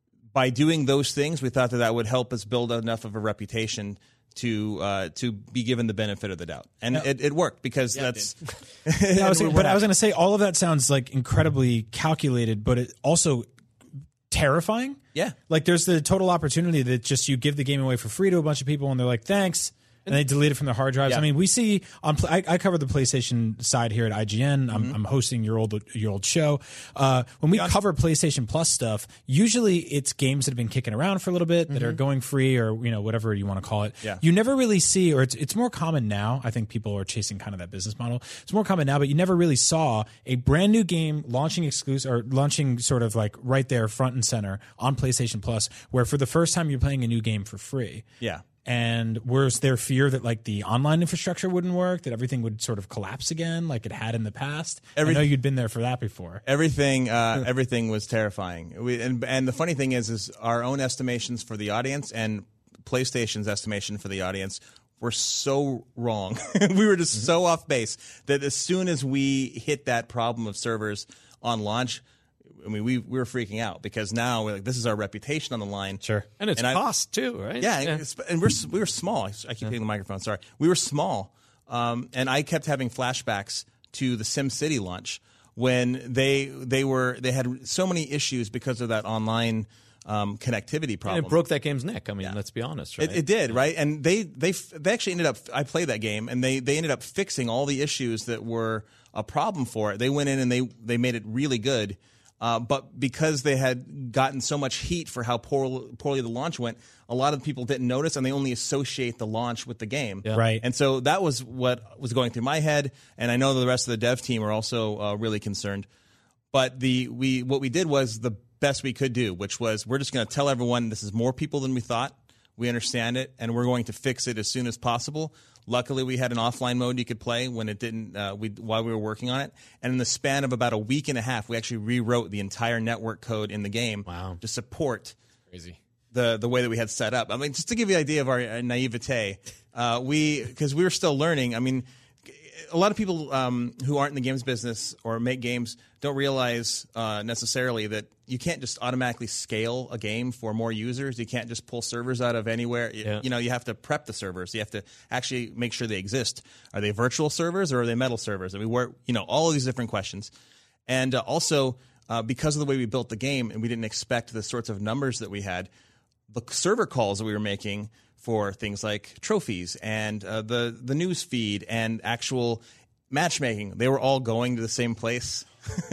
by doing those things, we thought that that would help us build enough of a reputation to uh, to be given the benefit of the doubt, and yeah. it, it worked because yeah, that's. yeah, I was, but I was going to say all of that sounds like incredibly calculated, but it also terrifying. Yeah, like there's the total opportunity that just you give the game away for free to a bunch of people, and they're like, "Thanks." And they delete it from their hard drives. Yeah. I mean, we see on. I, I cover the PlayStation side here at I G N. I'm, mm-hmm. I'm hosting your old your old show. Uh, when we yeah. cover PlayStation Plus stuff, usually it's games that have been kicking around for a little bit that mm-hmm. are going free, or you know whatever you want to call it. Yeah. You never really see, or it's it's more common now. I think people are chasing kind of that business model. It's more common now, but you never really saw a brand new game launching exclusive or launching sort of like right there front and center on PlayStation Plus, where for the first time you're playing a new game for free. Yeah. And was there fear that like the online infrastructure wouldn't work, that everything would sort of collapse again like it had in the past? Every, I know you'd been there for that before. Everything, uh, everything was terrifying. We, and, and the funny thing is, is our own estimations for the audience and PlayStation's estimation for the audience were so wrong. We were just mm-hmm. so off base that as soon as we hit that problem of servers on launch, I mean, we we were freaking out because now we're like, this is our reputation on the line. Sure, and it's and cost I, too, right? Yeah, yeah. And we're we were small. I keep yeah. hitting the microphone. Sorry, we were small, um, and I kept having flashbacks to the SimCity launch when they they were they had so many issues because of that online um, connectivity problem. And it broke that game's neck. I mean, yeah. let's be honest, right? It, it did, right? And they they they actually ended up. I played that game, and they they ended up fixing all the issues that were a problem for it. They went in and they they made it really good. Uh, but because they had gotten so much heat for how poor, poorly the launch went, a lot of people didn't notice, and they only associate the launch with the game. Yeah. Right. And so that was what was going through my head, and I know the rest of the dev team are also uh, really concerned. But the we what we did was the best we could do, which was we're just going to tell everyone this is more people than we thought. We understand it, and we're going to fix it as soon as possible. Luckily, we had an offline mode you could play when it didn't uh, we, while we were working on it. And in the span of about a week and a half, we actually rewrote the entire network code in the game wow. to support crazy the the way that we had set up. I mean, just to give you an idea of our, our naivete, uh, we because we were still learning. I mean, a lot of people um, who aren't in the games business or make games don't realize uh, necessarily that you can't just automatically scale a game for more users. You can't just pull servers out of anywhere. You, yeah. you know, you have to prep the servers. You have to actually make sure they exist. Are they virtual servers or are they metal servers? I mean, we're, you know, all of these different questions. And uh, also, uh, because of the way we built the game and we didn't expect the sorts of numbers that we had, the server calls that we were making for things like trophies and uh, the the news feed and actual matchmaking, they were all going to the same place.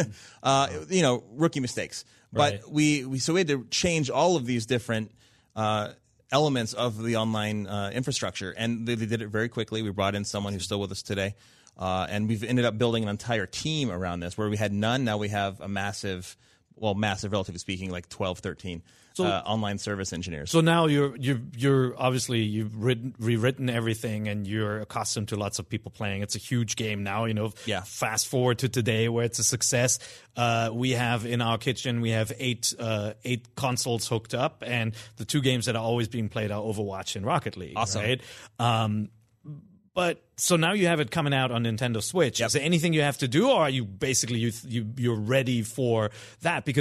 uh, you know, rookie mistakes. But right. we, we so we had to change all of these different uh, elements of the online uh, infrastructure, and they, they did it very quickly. We brought in someone who's still with us today, uh, and we've ended up building an entire team around this. Where we had none, now we have a massive. Well, massive, relatively speaking, like twelve, thirteen so, uh, online service engineers. So now you're you're you're obviously you've written, rewritten everything, and you're accustomed to lots of people playing. It's a huge game now. You know, yeah. Fast forward to today, where it's a success. Uh, we have in our kitchen, we have eight uh, eight consoles hooked up, and the two games that are always being played are Overwatch and Rocket League. Awesome. Right? Um, But so now you have it coming out on Nintendo Switch. Yep. Is there anything you have to do, or are you basically you, you you're ready for that? Because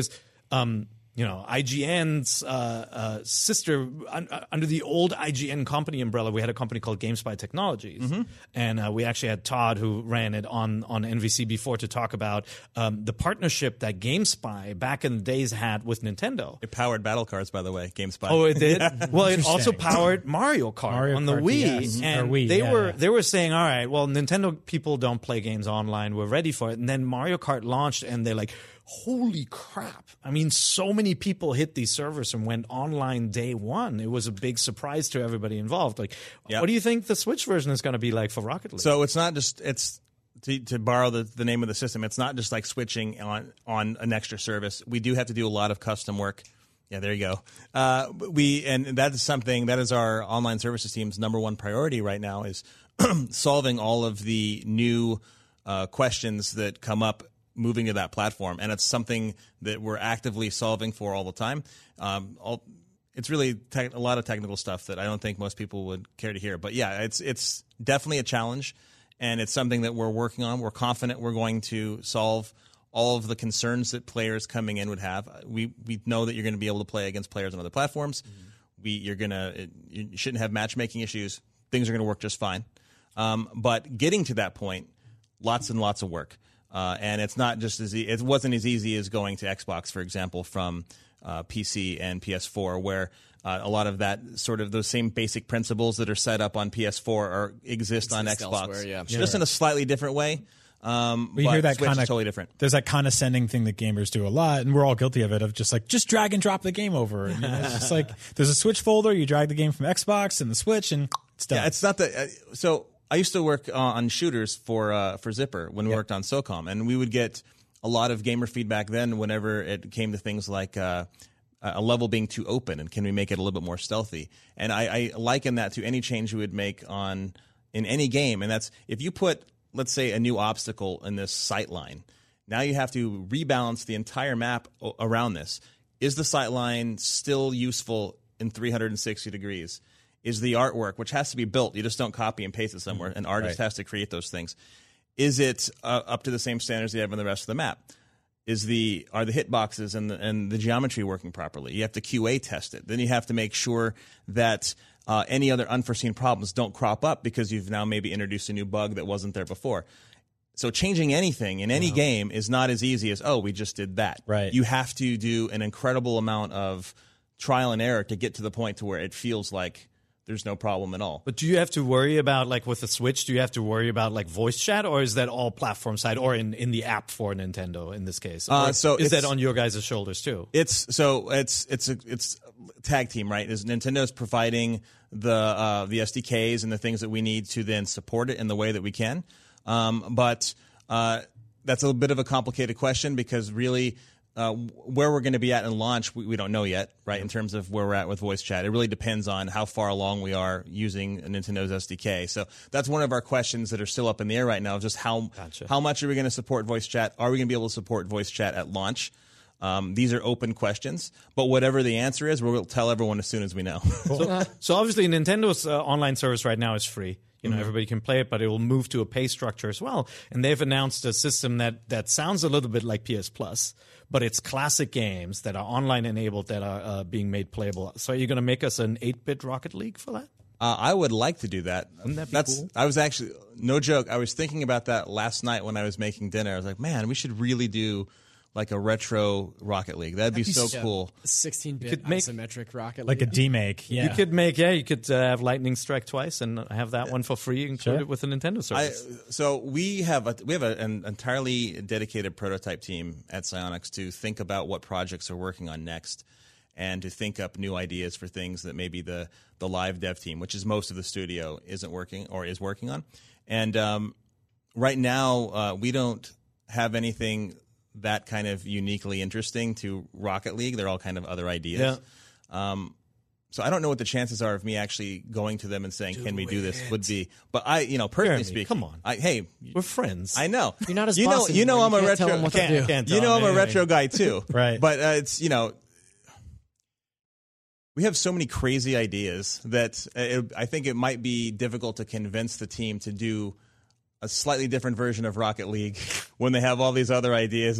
um, you know, I G N's uh, uh, sister un- under the old I G N company umbrella. We had a company called GameSpy Technologies, mm-hmm. and uh, we actually had Todd, who ran it on on N V C before, to talk about um, the partnership that GameSpy back in the days had with Nintendo. It powered battle cards, by the way. GameSpy. Oh, it did. Yeah. Well, it also powered Mario Kart Mario on the Kart, Wii, yes. and or Wii, they yeah, were yeah. they were saying, all right, well, Nintendo people don't play games online. We're ready for it. And then Mario Kart launched, and they're like, holy crap. I mean, so many people hit these servers and went online day one. It was a big surprise to everybody involved. Like, yep. What do you think the Switch version is going to be like for Rocket League? So it's not just, it's to, to borrow the, the name of the system, it's not just like switching on, on an extra service. We do have to do a lot of custom work. Yeah, there you go. Uh, we, and that is something, that is our online services team's number one priority right now, is solving all of the new uh, questions that come up moving to that platform, and it's something that we're actively solving for all the time. Um, all, it's really te- a lot of technical stuff that I don't think most people would care to hear. But yeah, it's it's definitely a challenge, and it's something that we're working on. We're confident we're going to solve all of the concerns that players coming in would have. We we know that you're going to be able to play against players on other platforms. Mm-hmm. We you're gonna you shouldn't have matchmaking issues. Things are going to work just fine. Um, but getting to that point, lots and lots of work. Uh, and it's not just as e- it wasn't as easy as going to Xbox, for example, from uh, P C and P S four, where uh, a lot of that sort of those same basic principles that are set up on P S four are exist, exist on Xbox, elsewhere, yeah. just sure. in a slightly different way. Um, we but hear that Switch kind is of totally different. There's that condescending thing that gamers do a lot, and we're all guilty of it. Of just like just drag and drop the game over. And, you know, it's just like there's a Switch folder, you drag the game from Xbox and the Switch, and it's done. Yeah, it's not that. Uh, so. I used to work uh, on shooters for uh, for Zipper when we yep. worked on SOCOM, and we would get a lot of gamer feedback then whenever it came to things like uh, a level being too open and can we make it a little bit more stealthy. And I, I liken that to any change we would make on in any game, and that's if you put, let's say, a new obstacle in this sight line. Now you have to rebalance the entire map o- around this. Is the sight line still useful in three hundred sixty degrees? Is the artwork, which has to be built, you just don't copy and paste it somewhere. An artist right. has to create those things. Is it uh, up to the same standards you have on the rest of the map? Is the are the hitboxes and the, and the geometry working properly? You have to Q A test it. Then you have to make sure that uh, any other unforeseen problems don't crop up because you've now maybe introduced a new bug that wasn't there before. So changing anything in any wow. game is not as easy as, oh, we just did that. Right. You have to do an incredible amount of trial and error to get to the point to where it feels like there's no problem at all. But do you have to worry about, like with the Switch, do you have to worry about like voice chat, or is that all platform side, or in, in the app for Nintendo in this case? Uh, so is that on your guys' shoulders too? It's so it's it's a it's tag team, right? Is Nintendo's providing the uh, the S D Ks and the things that we need to then support it in the way that we can. Um, but uh, that's a bit of a complicated question because really. Uh, where we're going to be at in launch, we, we don't know yet, right, in terms of where we're at with voice chat. It really depends on how far along we are using Nintendo's S D K. So that's one of our questions that are still up in the air right now, just how gotcha. how much are we going to support voice chat? Are we going to be able to support voice chat at launch? Um, these are open questions, but whatever the answer is, we'll tell everyone as soon as we know. so, so obviously Nintendo's uh, online service right now is free. You know, mm-hmm. everybody can play it, but it will move to a pay structure as well. And they've announced a system that, that sounds a little bit like P S Plus, but it's classic games that are online enabled that are uh, being made playable. So are you going to make us an eight-bit Rocket League for that? Uh, I would like to do that. Wouldn't that be That's, cool? I was actually, no joke, I was thinking about that last night when I was making dinner. I was like, man, we should really do like a retro Rocket League. That'd be so cool. sixteen-bit isometric Rocket League. Like a demake, yeah. You could make, yeah, you could uh, have Lightning Strike twice and have that one for free included sure. with the Nintendo service. I, so we have a, we have a, an entirely dedicated prototype team at Psyonix to think about what projects are working on next and to think up new ideas for things that maybe the, the live dev team, which is most of the studio, isn't working or is working on. And um, right now, uh, we don't have anything that kind of uniquely interesting to Rocket League. They're all kind of other ideas. Yeah. Um, so I don't know what the chances are of me actually going to them and saying, do "Can we do this?" it. Would be, but I, you know, personally Jeremy, speaking, come on, I, hey, we're friends. I know you're not as you know, you know, I'm you a retro. Tell what can't, to do. Can't you know, I'm anything. a retro guy too, right? But uh, it's you know, we have so many crazy ideas that it, I think it might be difficult to convince the team to do a slightly different version of Rocket League when they have all these other ideas.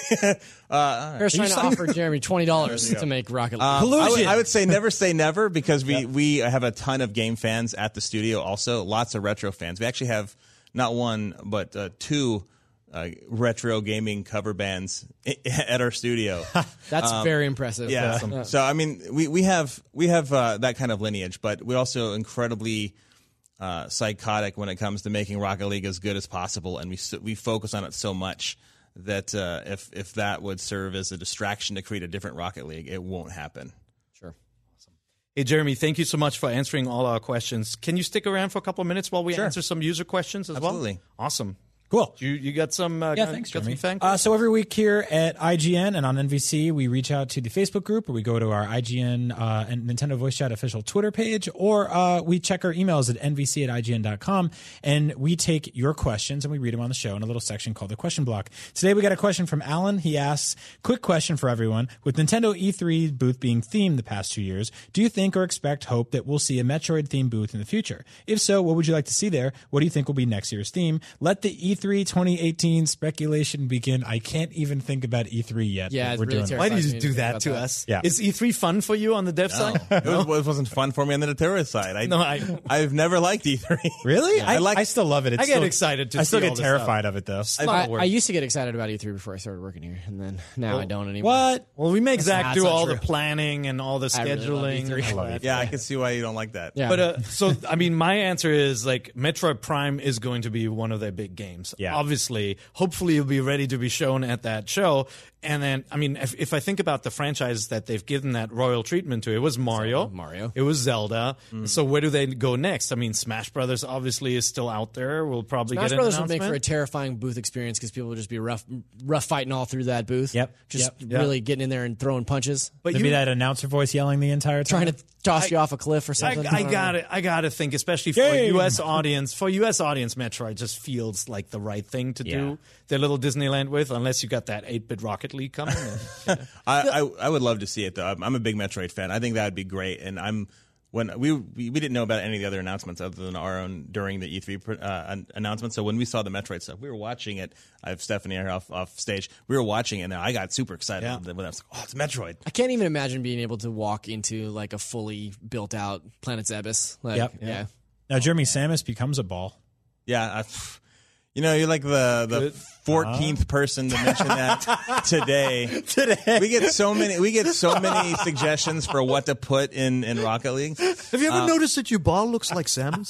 uh, They're trying to offer Jeremy twenty dollars to make Rocket League. Um, I, would, I would say never say never because we, yep. we have a ton of game fans at the studio also, lots of retro fans. We actually have not one but uh, two uh, retro gaming cover bands at our studio. That's um, very impressive. Yeah. Awesome. So, I mean, we, we have, we have uh, that kind of lineage, but we're also incredibly uh, psychotic when it comes to making Rocket League as good as possible, and we we focus on it so much that uh, if if that would serve as a distraction to create a different Rocket League, it won't happen. Sure. Awesome. Hey, Jeremy, thank you so much for answering all our questions. Can you stick around for a couple of minutes while we sure. answer some user questions as Absolutely. well? Awesome. Cool. You you got some uh, yeah, thanks, got Jeremy. some uh, so every week here at I G N and on N V C, we reach out to the Facebook group, or we go to our I G N uh, and Nintendo Voice Chat official Twitter page, or uh, we check our emails at N V C at I G N dot com, and we take your questions and we read them on the show in a little section called the question block. Today we got a question from Alan. He asks, quick question for everyone. With Nintendo E three booth being themed the past two years, do you think or expect, hope that we'll see a Metroid themed booth in the future? If so, what would you like to see there? What do you think will be next year's theme? Let the E three twenty eighteen speculation begin. I can't even think about E three yet. Yeah, it's we're really doing Why did terrifying you me do to think that about to that. us? Yeah. Is E three fun for you on the dev side? it, was, it wasn't fun for me on the Nintendo side. I, No, I- I've never liked E three. Really? I I like- I still love it. It's I get still- excited to I still see all get this terrified of it though. Not I, work. I used to get excited about E three before I started working here, and then now I don't anymore. What? Well, we make That's Zach not- do that's all not the true. planning and all the I really love scheduling. E three. and all I love that. Yeah, I can see why you don't like that. Yeah. But uh, so I mean, my answer is like Metroid Prime is going to be one of their big games. Yeah. Obviously, hopefully, it'll be ready to be shown at that show. And then, I mean, if, if I think about the franchises that they've given that royal treatment to, it was Mario, Zelda, Mario. it was Zelda. So where do they go next? I mean, Smash Brothers obviously is still out there. We'll probably Smash get an Brothers would make announcement. for a terrifying booth experience because people would just be rough, rough fighting all through that booth. Yep. Just Yep. really getting in there and throwing punches, but There'd you, be that announcer voice yelling the entire time. trying to toss you off a cliff or I, something. I don't got know. it. I got to think, especially for Game. U S audience. For U S audience, Metroid just feels like the right thing to Yeah. do their little Disneyland with, unless you got that eight-bit Rocket League coming. I, I I would love to see it though. I'm, I'm a big Metroid fan. I think that would be great. And I'm when we, we we didn't know about any of the other announcements other than our own during the E three uh, announcement. So when we saw the Metroid stuff, we were watching it. I have Stephanie here off off stage. We were watching it, and I got super excited Yeah. when I was like, "Oh, it's Metroid!" I can't even imagine being able to walk into like a fully built out Planet Zebes. Like, Yep. yeah. Now Jeremy Samus becomes a ball. Yeah. I, you know, you're like the the fourteenth person to mention that today. Today, we get so many. We get so many suggestions for what to put in, in Rocket League. Have you ever noticed that your ball looks like Sam's?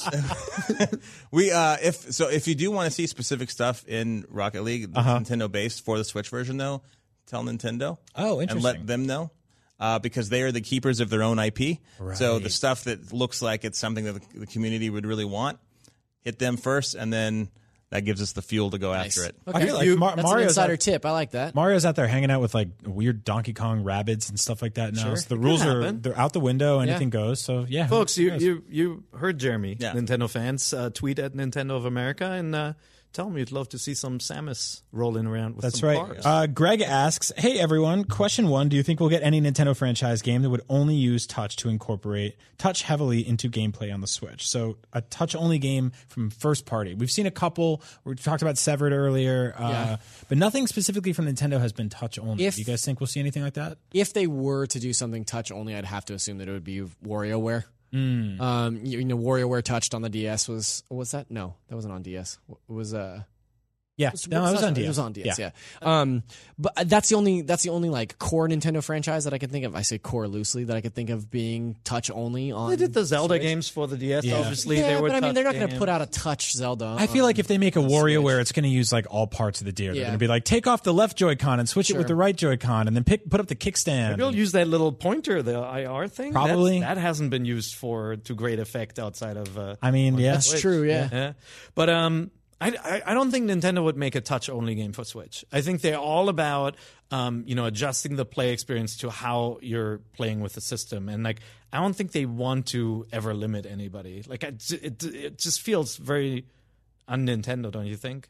We uh, if so, if you do want to see specific stuff in Rocket League, Uh-huh. Nintendo based for the Switch version, though, tell Nintendo. Oh, and interesting. let them know. Uh, because they are the keepers of their own I P. So Right. the stuff that looks like it's something that the, the community would really want, hit them first, and then that gives us the fuel to go Nice. after it. Okay. I feel like You- Mar- That's Mario's an insider out- tip. I like that. Mario's out there hanging out with like weird Donkey Kong rabbits and stuff like that now. Sure. So the rules are happen. they're out the window. Yeah. Anything goes. So yeah, Folks, who you, knows? you you heard Jeremy, Yeah. Nintendo fans, uh, tweet at Nintendo of America and uh, tell them you'd love to see some Samus rolling around with That's some right. cars. Uh, Greg asks, "Hey everyone, question one: do you think we'll get any Nintendo franchise game that would only use touch to incorporate touch heavily into gameplay on the Switch? So a touch-only game from first party. We've seen a couple. We talked about Severed earlier, uh, Yeah. but nothing specifically from Nintendo has been touch only. If- do you guys think we'll see anything like that? If they were to do something touch only, I'd have to assume that it would be WarioWare. Hmm. Um, you, you know, WarioWare touched on the D S was what was that? No, that wasn't on D S. It was uh Yeah, no, it was on D S. It was on D S, yeah. Um, but that's the only that's the only like core Nintendo franchise that I can think of. I say core loosely that I could think of being touch only on. They did the Zelda Switch. games for the D S, Yeah. obviously. Yeah, they were but I mean, they're not touch going to games. put out a touch Zelda. I feel on- like if they make a on WarioWare, Switch. it's going to use like all parts of the gear. They're Yeah. going to be like, take off the left Joy-Con and switch it Sure. with the right Joy-Con, and then pick put up the kickstand. They'll use that little pointer, the I R thing. Probably. That's, that hasn't been used for to great effect outside of. Uh, I mean, yeah, That's true, yeah. yeah. But um, I, I I don't think Nintendo would make a touch only game for Switch. I think they're all about um you know adjusting the play experience to how you're playing with the system, and like I don't think they want to ever limit anybody. Like I, it it just feels very un Nintendo, don't you think? yeah,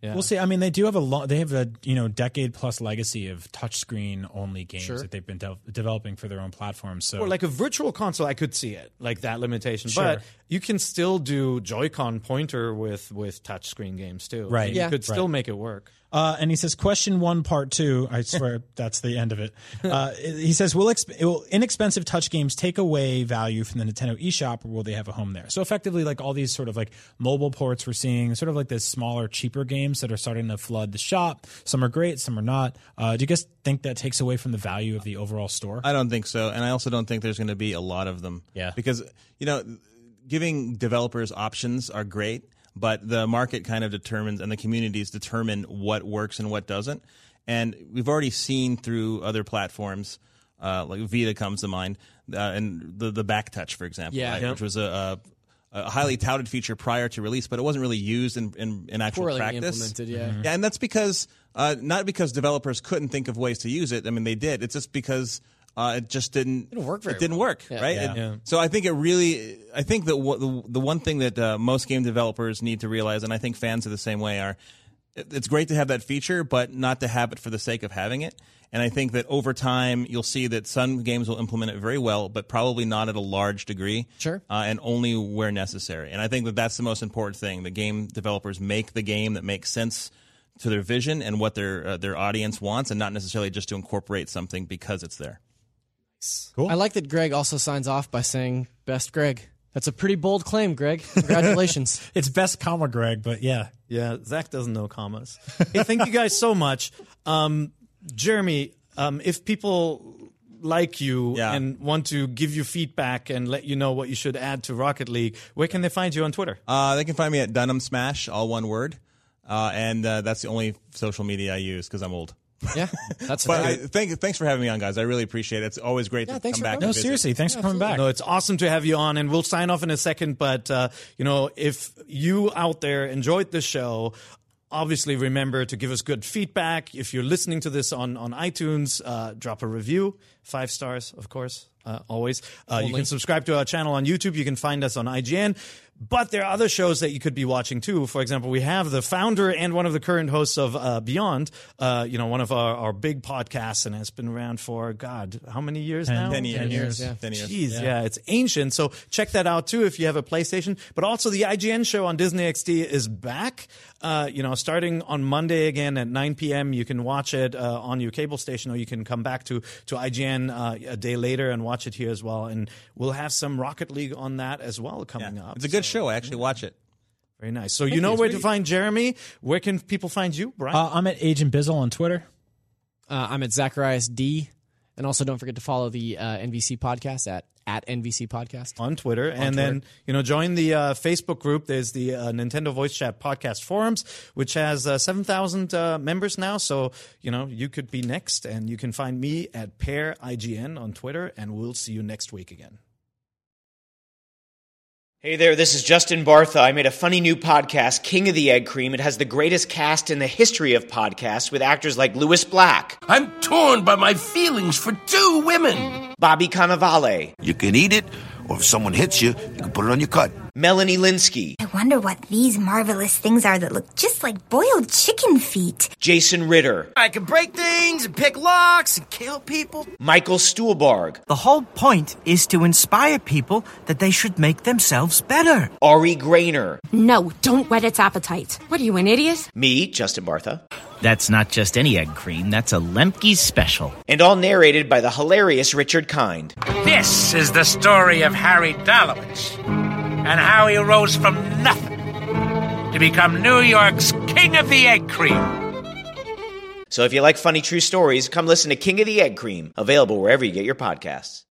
Yeah. We'll see. I mean, they do have a long, they have a you know decade plus legacy of touchscreen only games Sure. that they've been de- developing for their own platforms. So, Or like a virtual console, I could see it, like that limitation. Sure. But you can still do Joy-Con pointer with with touchscreen games too. Right. You Yeah. could still Right. make it work. Uh, and he says, question one, part two. I swear that's the end of it. Uh, he says, will, exp- will inexpensive touch games take away value from the Nintendo eShop, or will they have a home there? So effectively, like all these sort of like mobile ports we're seeing, sort of like the smaller, cheaper games that are starting to flood the shop. Some are great, some are not. Uh, do you guys think that takes away from the value of the overall store? I don't think so, and I also don't think there's going to be a lot of them. Yeah. Because, you know, giving developers options are great, but the market kind of determines, and the communities determine what works and what doesn't. And we've already seen through other platforms, uh, like Vita comes to mind, uh, and the the back touch, for example, Yeah. right, Yep. which was a, a, a highly touted feature prior to release, but it wasn't really used in, in, in actual Poorly practice. implemented, yeah. Mm-hmm. Yeah, and that's because uh, not because developers couldn't think of ways to use it. I mean, they did. It's just because uh, it just didn't. didn't work very It didn't well. work, Yeah. right? Yeah. It- Yeah. So I think it really. I think that w- the the one thing that uh, most game developers need to realize, and I think fans are the same way, are it- it's great to have that feature, but not to have it for the sake of having it. And I think that over time, you'll see that some games will implement it very well, but probably not at a large degree. Sure. Uh, and only where necessary. And I think that that's the most important thing. The game developers make the game that makes sense to their vision and what their uh, their audience wants, and not necessarily just to incorporate something because it's there. Cool. I like that Greg also signs off by saying "Best Greg." That's a pretty bold claim, Greg. Congratulations. It's best comma, Greg, but yeah. Yeah, Zach doesn't know commas. Hey, thank you guys so much. Um, Jeremy, um, if people like you Yeah. and want to give you feedback and let you know what you should add to Rocket League, where can they find you on Twitter? Uh, they can find me at Dunham Smash, all one word. Uh, and uh, that's the only social media I use because I'm old. Yeah, that's But I, fair. thank, thanks for having me on, guys. I really appreciate it. It's always great Yeah, to thanks come for back. coming. and No, visit. seriously. Thanks for coming back. No, it's awesome to have you on, and we'll sign off in a second. But, uh, you know, if you out there enjoyed the show, obviously remember to give us good feedback. If you're listening to this on, on iTunes, uh, drop a review. Five stars, of course, uh, always. Uh, you can subscribe to our channel on YouTube. You can find us on I G N. But there are other shows that you could be watching too. For example, we have the founder and one of the current hosts of uh, Beyond, uh, you know, one of our, our big podcasts, and has been around for, God, how many years now? Ten years. Ten years, yeah. Ten years. Jeez, yeah. It's ancient. So check that out too if you have a PlayStation. But also the I G N show on Disney X D is back. Uh, you know, starting on Monday again at nine p.m. You can watch it uh, on your cable station, or you can come back to to I G N uh, a day later and watch it here as well. And we'll have some Rocket League on that as well coming Yeah. up. It's a good So, show. I actually watch it. Very nice. So you know where to find Jeremy. Where can people find you, Brian? Uh, I'm at Agent Bizzle on Twitter. Uh, I'm at Zacharias D. And also don't forget to follow the uh, N V C podcast at, at N V C podcast. on Twitter, and then you know join the uh, Facebook group. There's the uh, Nintendo Voice Chat podcast forums, which has uh, seven thousand uh, members now. So you know you could be next, and you can find me at Pear I G N on Twitter, and we'll see you next week again. Hey there, this is Justin Bartha. I made a funny new podcast, King of the Egg Cream. It has the greatest cast in the history of podcasts with actors like Louis Black, I'm torn by my feelings for two women. Bobby Cannavale, You can eat it, or if someone hits you, you can put it on your cut. Melanie Linsky, I wonder what these marvelous things are that look just like boiled chicken feet. Jason Ritter, I can break things and pick locks and kill people. Michael Stuhlbarg, The whole point is to inspire people that they should make themselves better. Ari Grainer, No, don't whet its appetite. What are you, an idiot? me, Justin Bartha, That's not just any egg cream, that's a Lemke's special. and all narrated by the hilarious Richard Kind. This is the story of Harry Dalowitz and how he rose from nothing to become New York's King of the Egg Cream. So if you like funny true stories, come listen to King of the Egg Cream, available wherever you get your podcasts.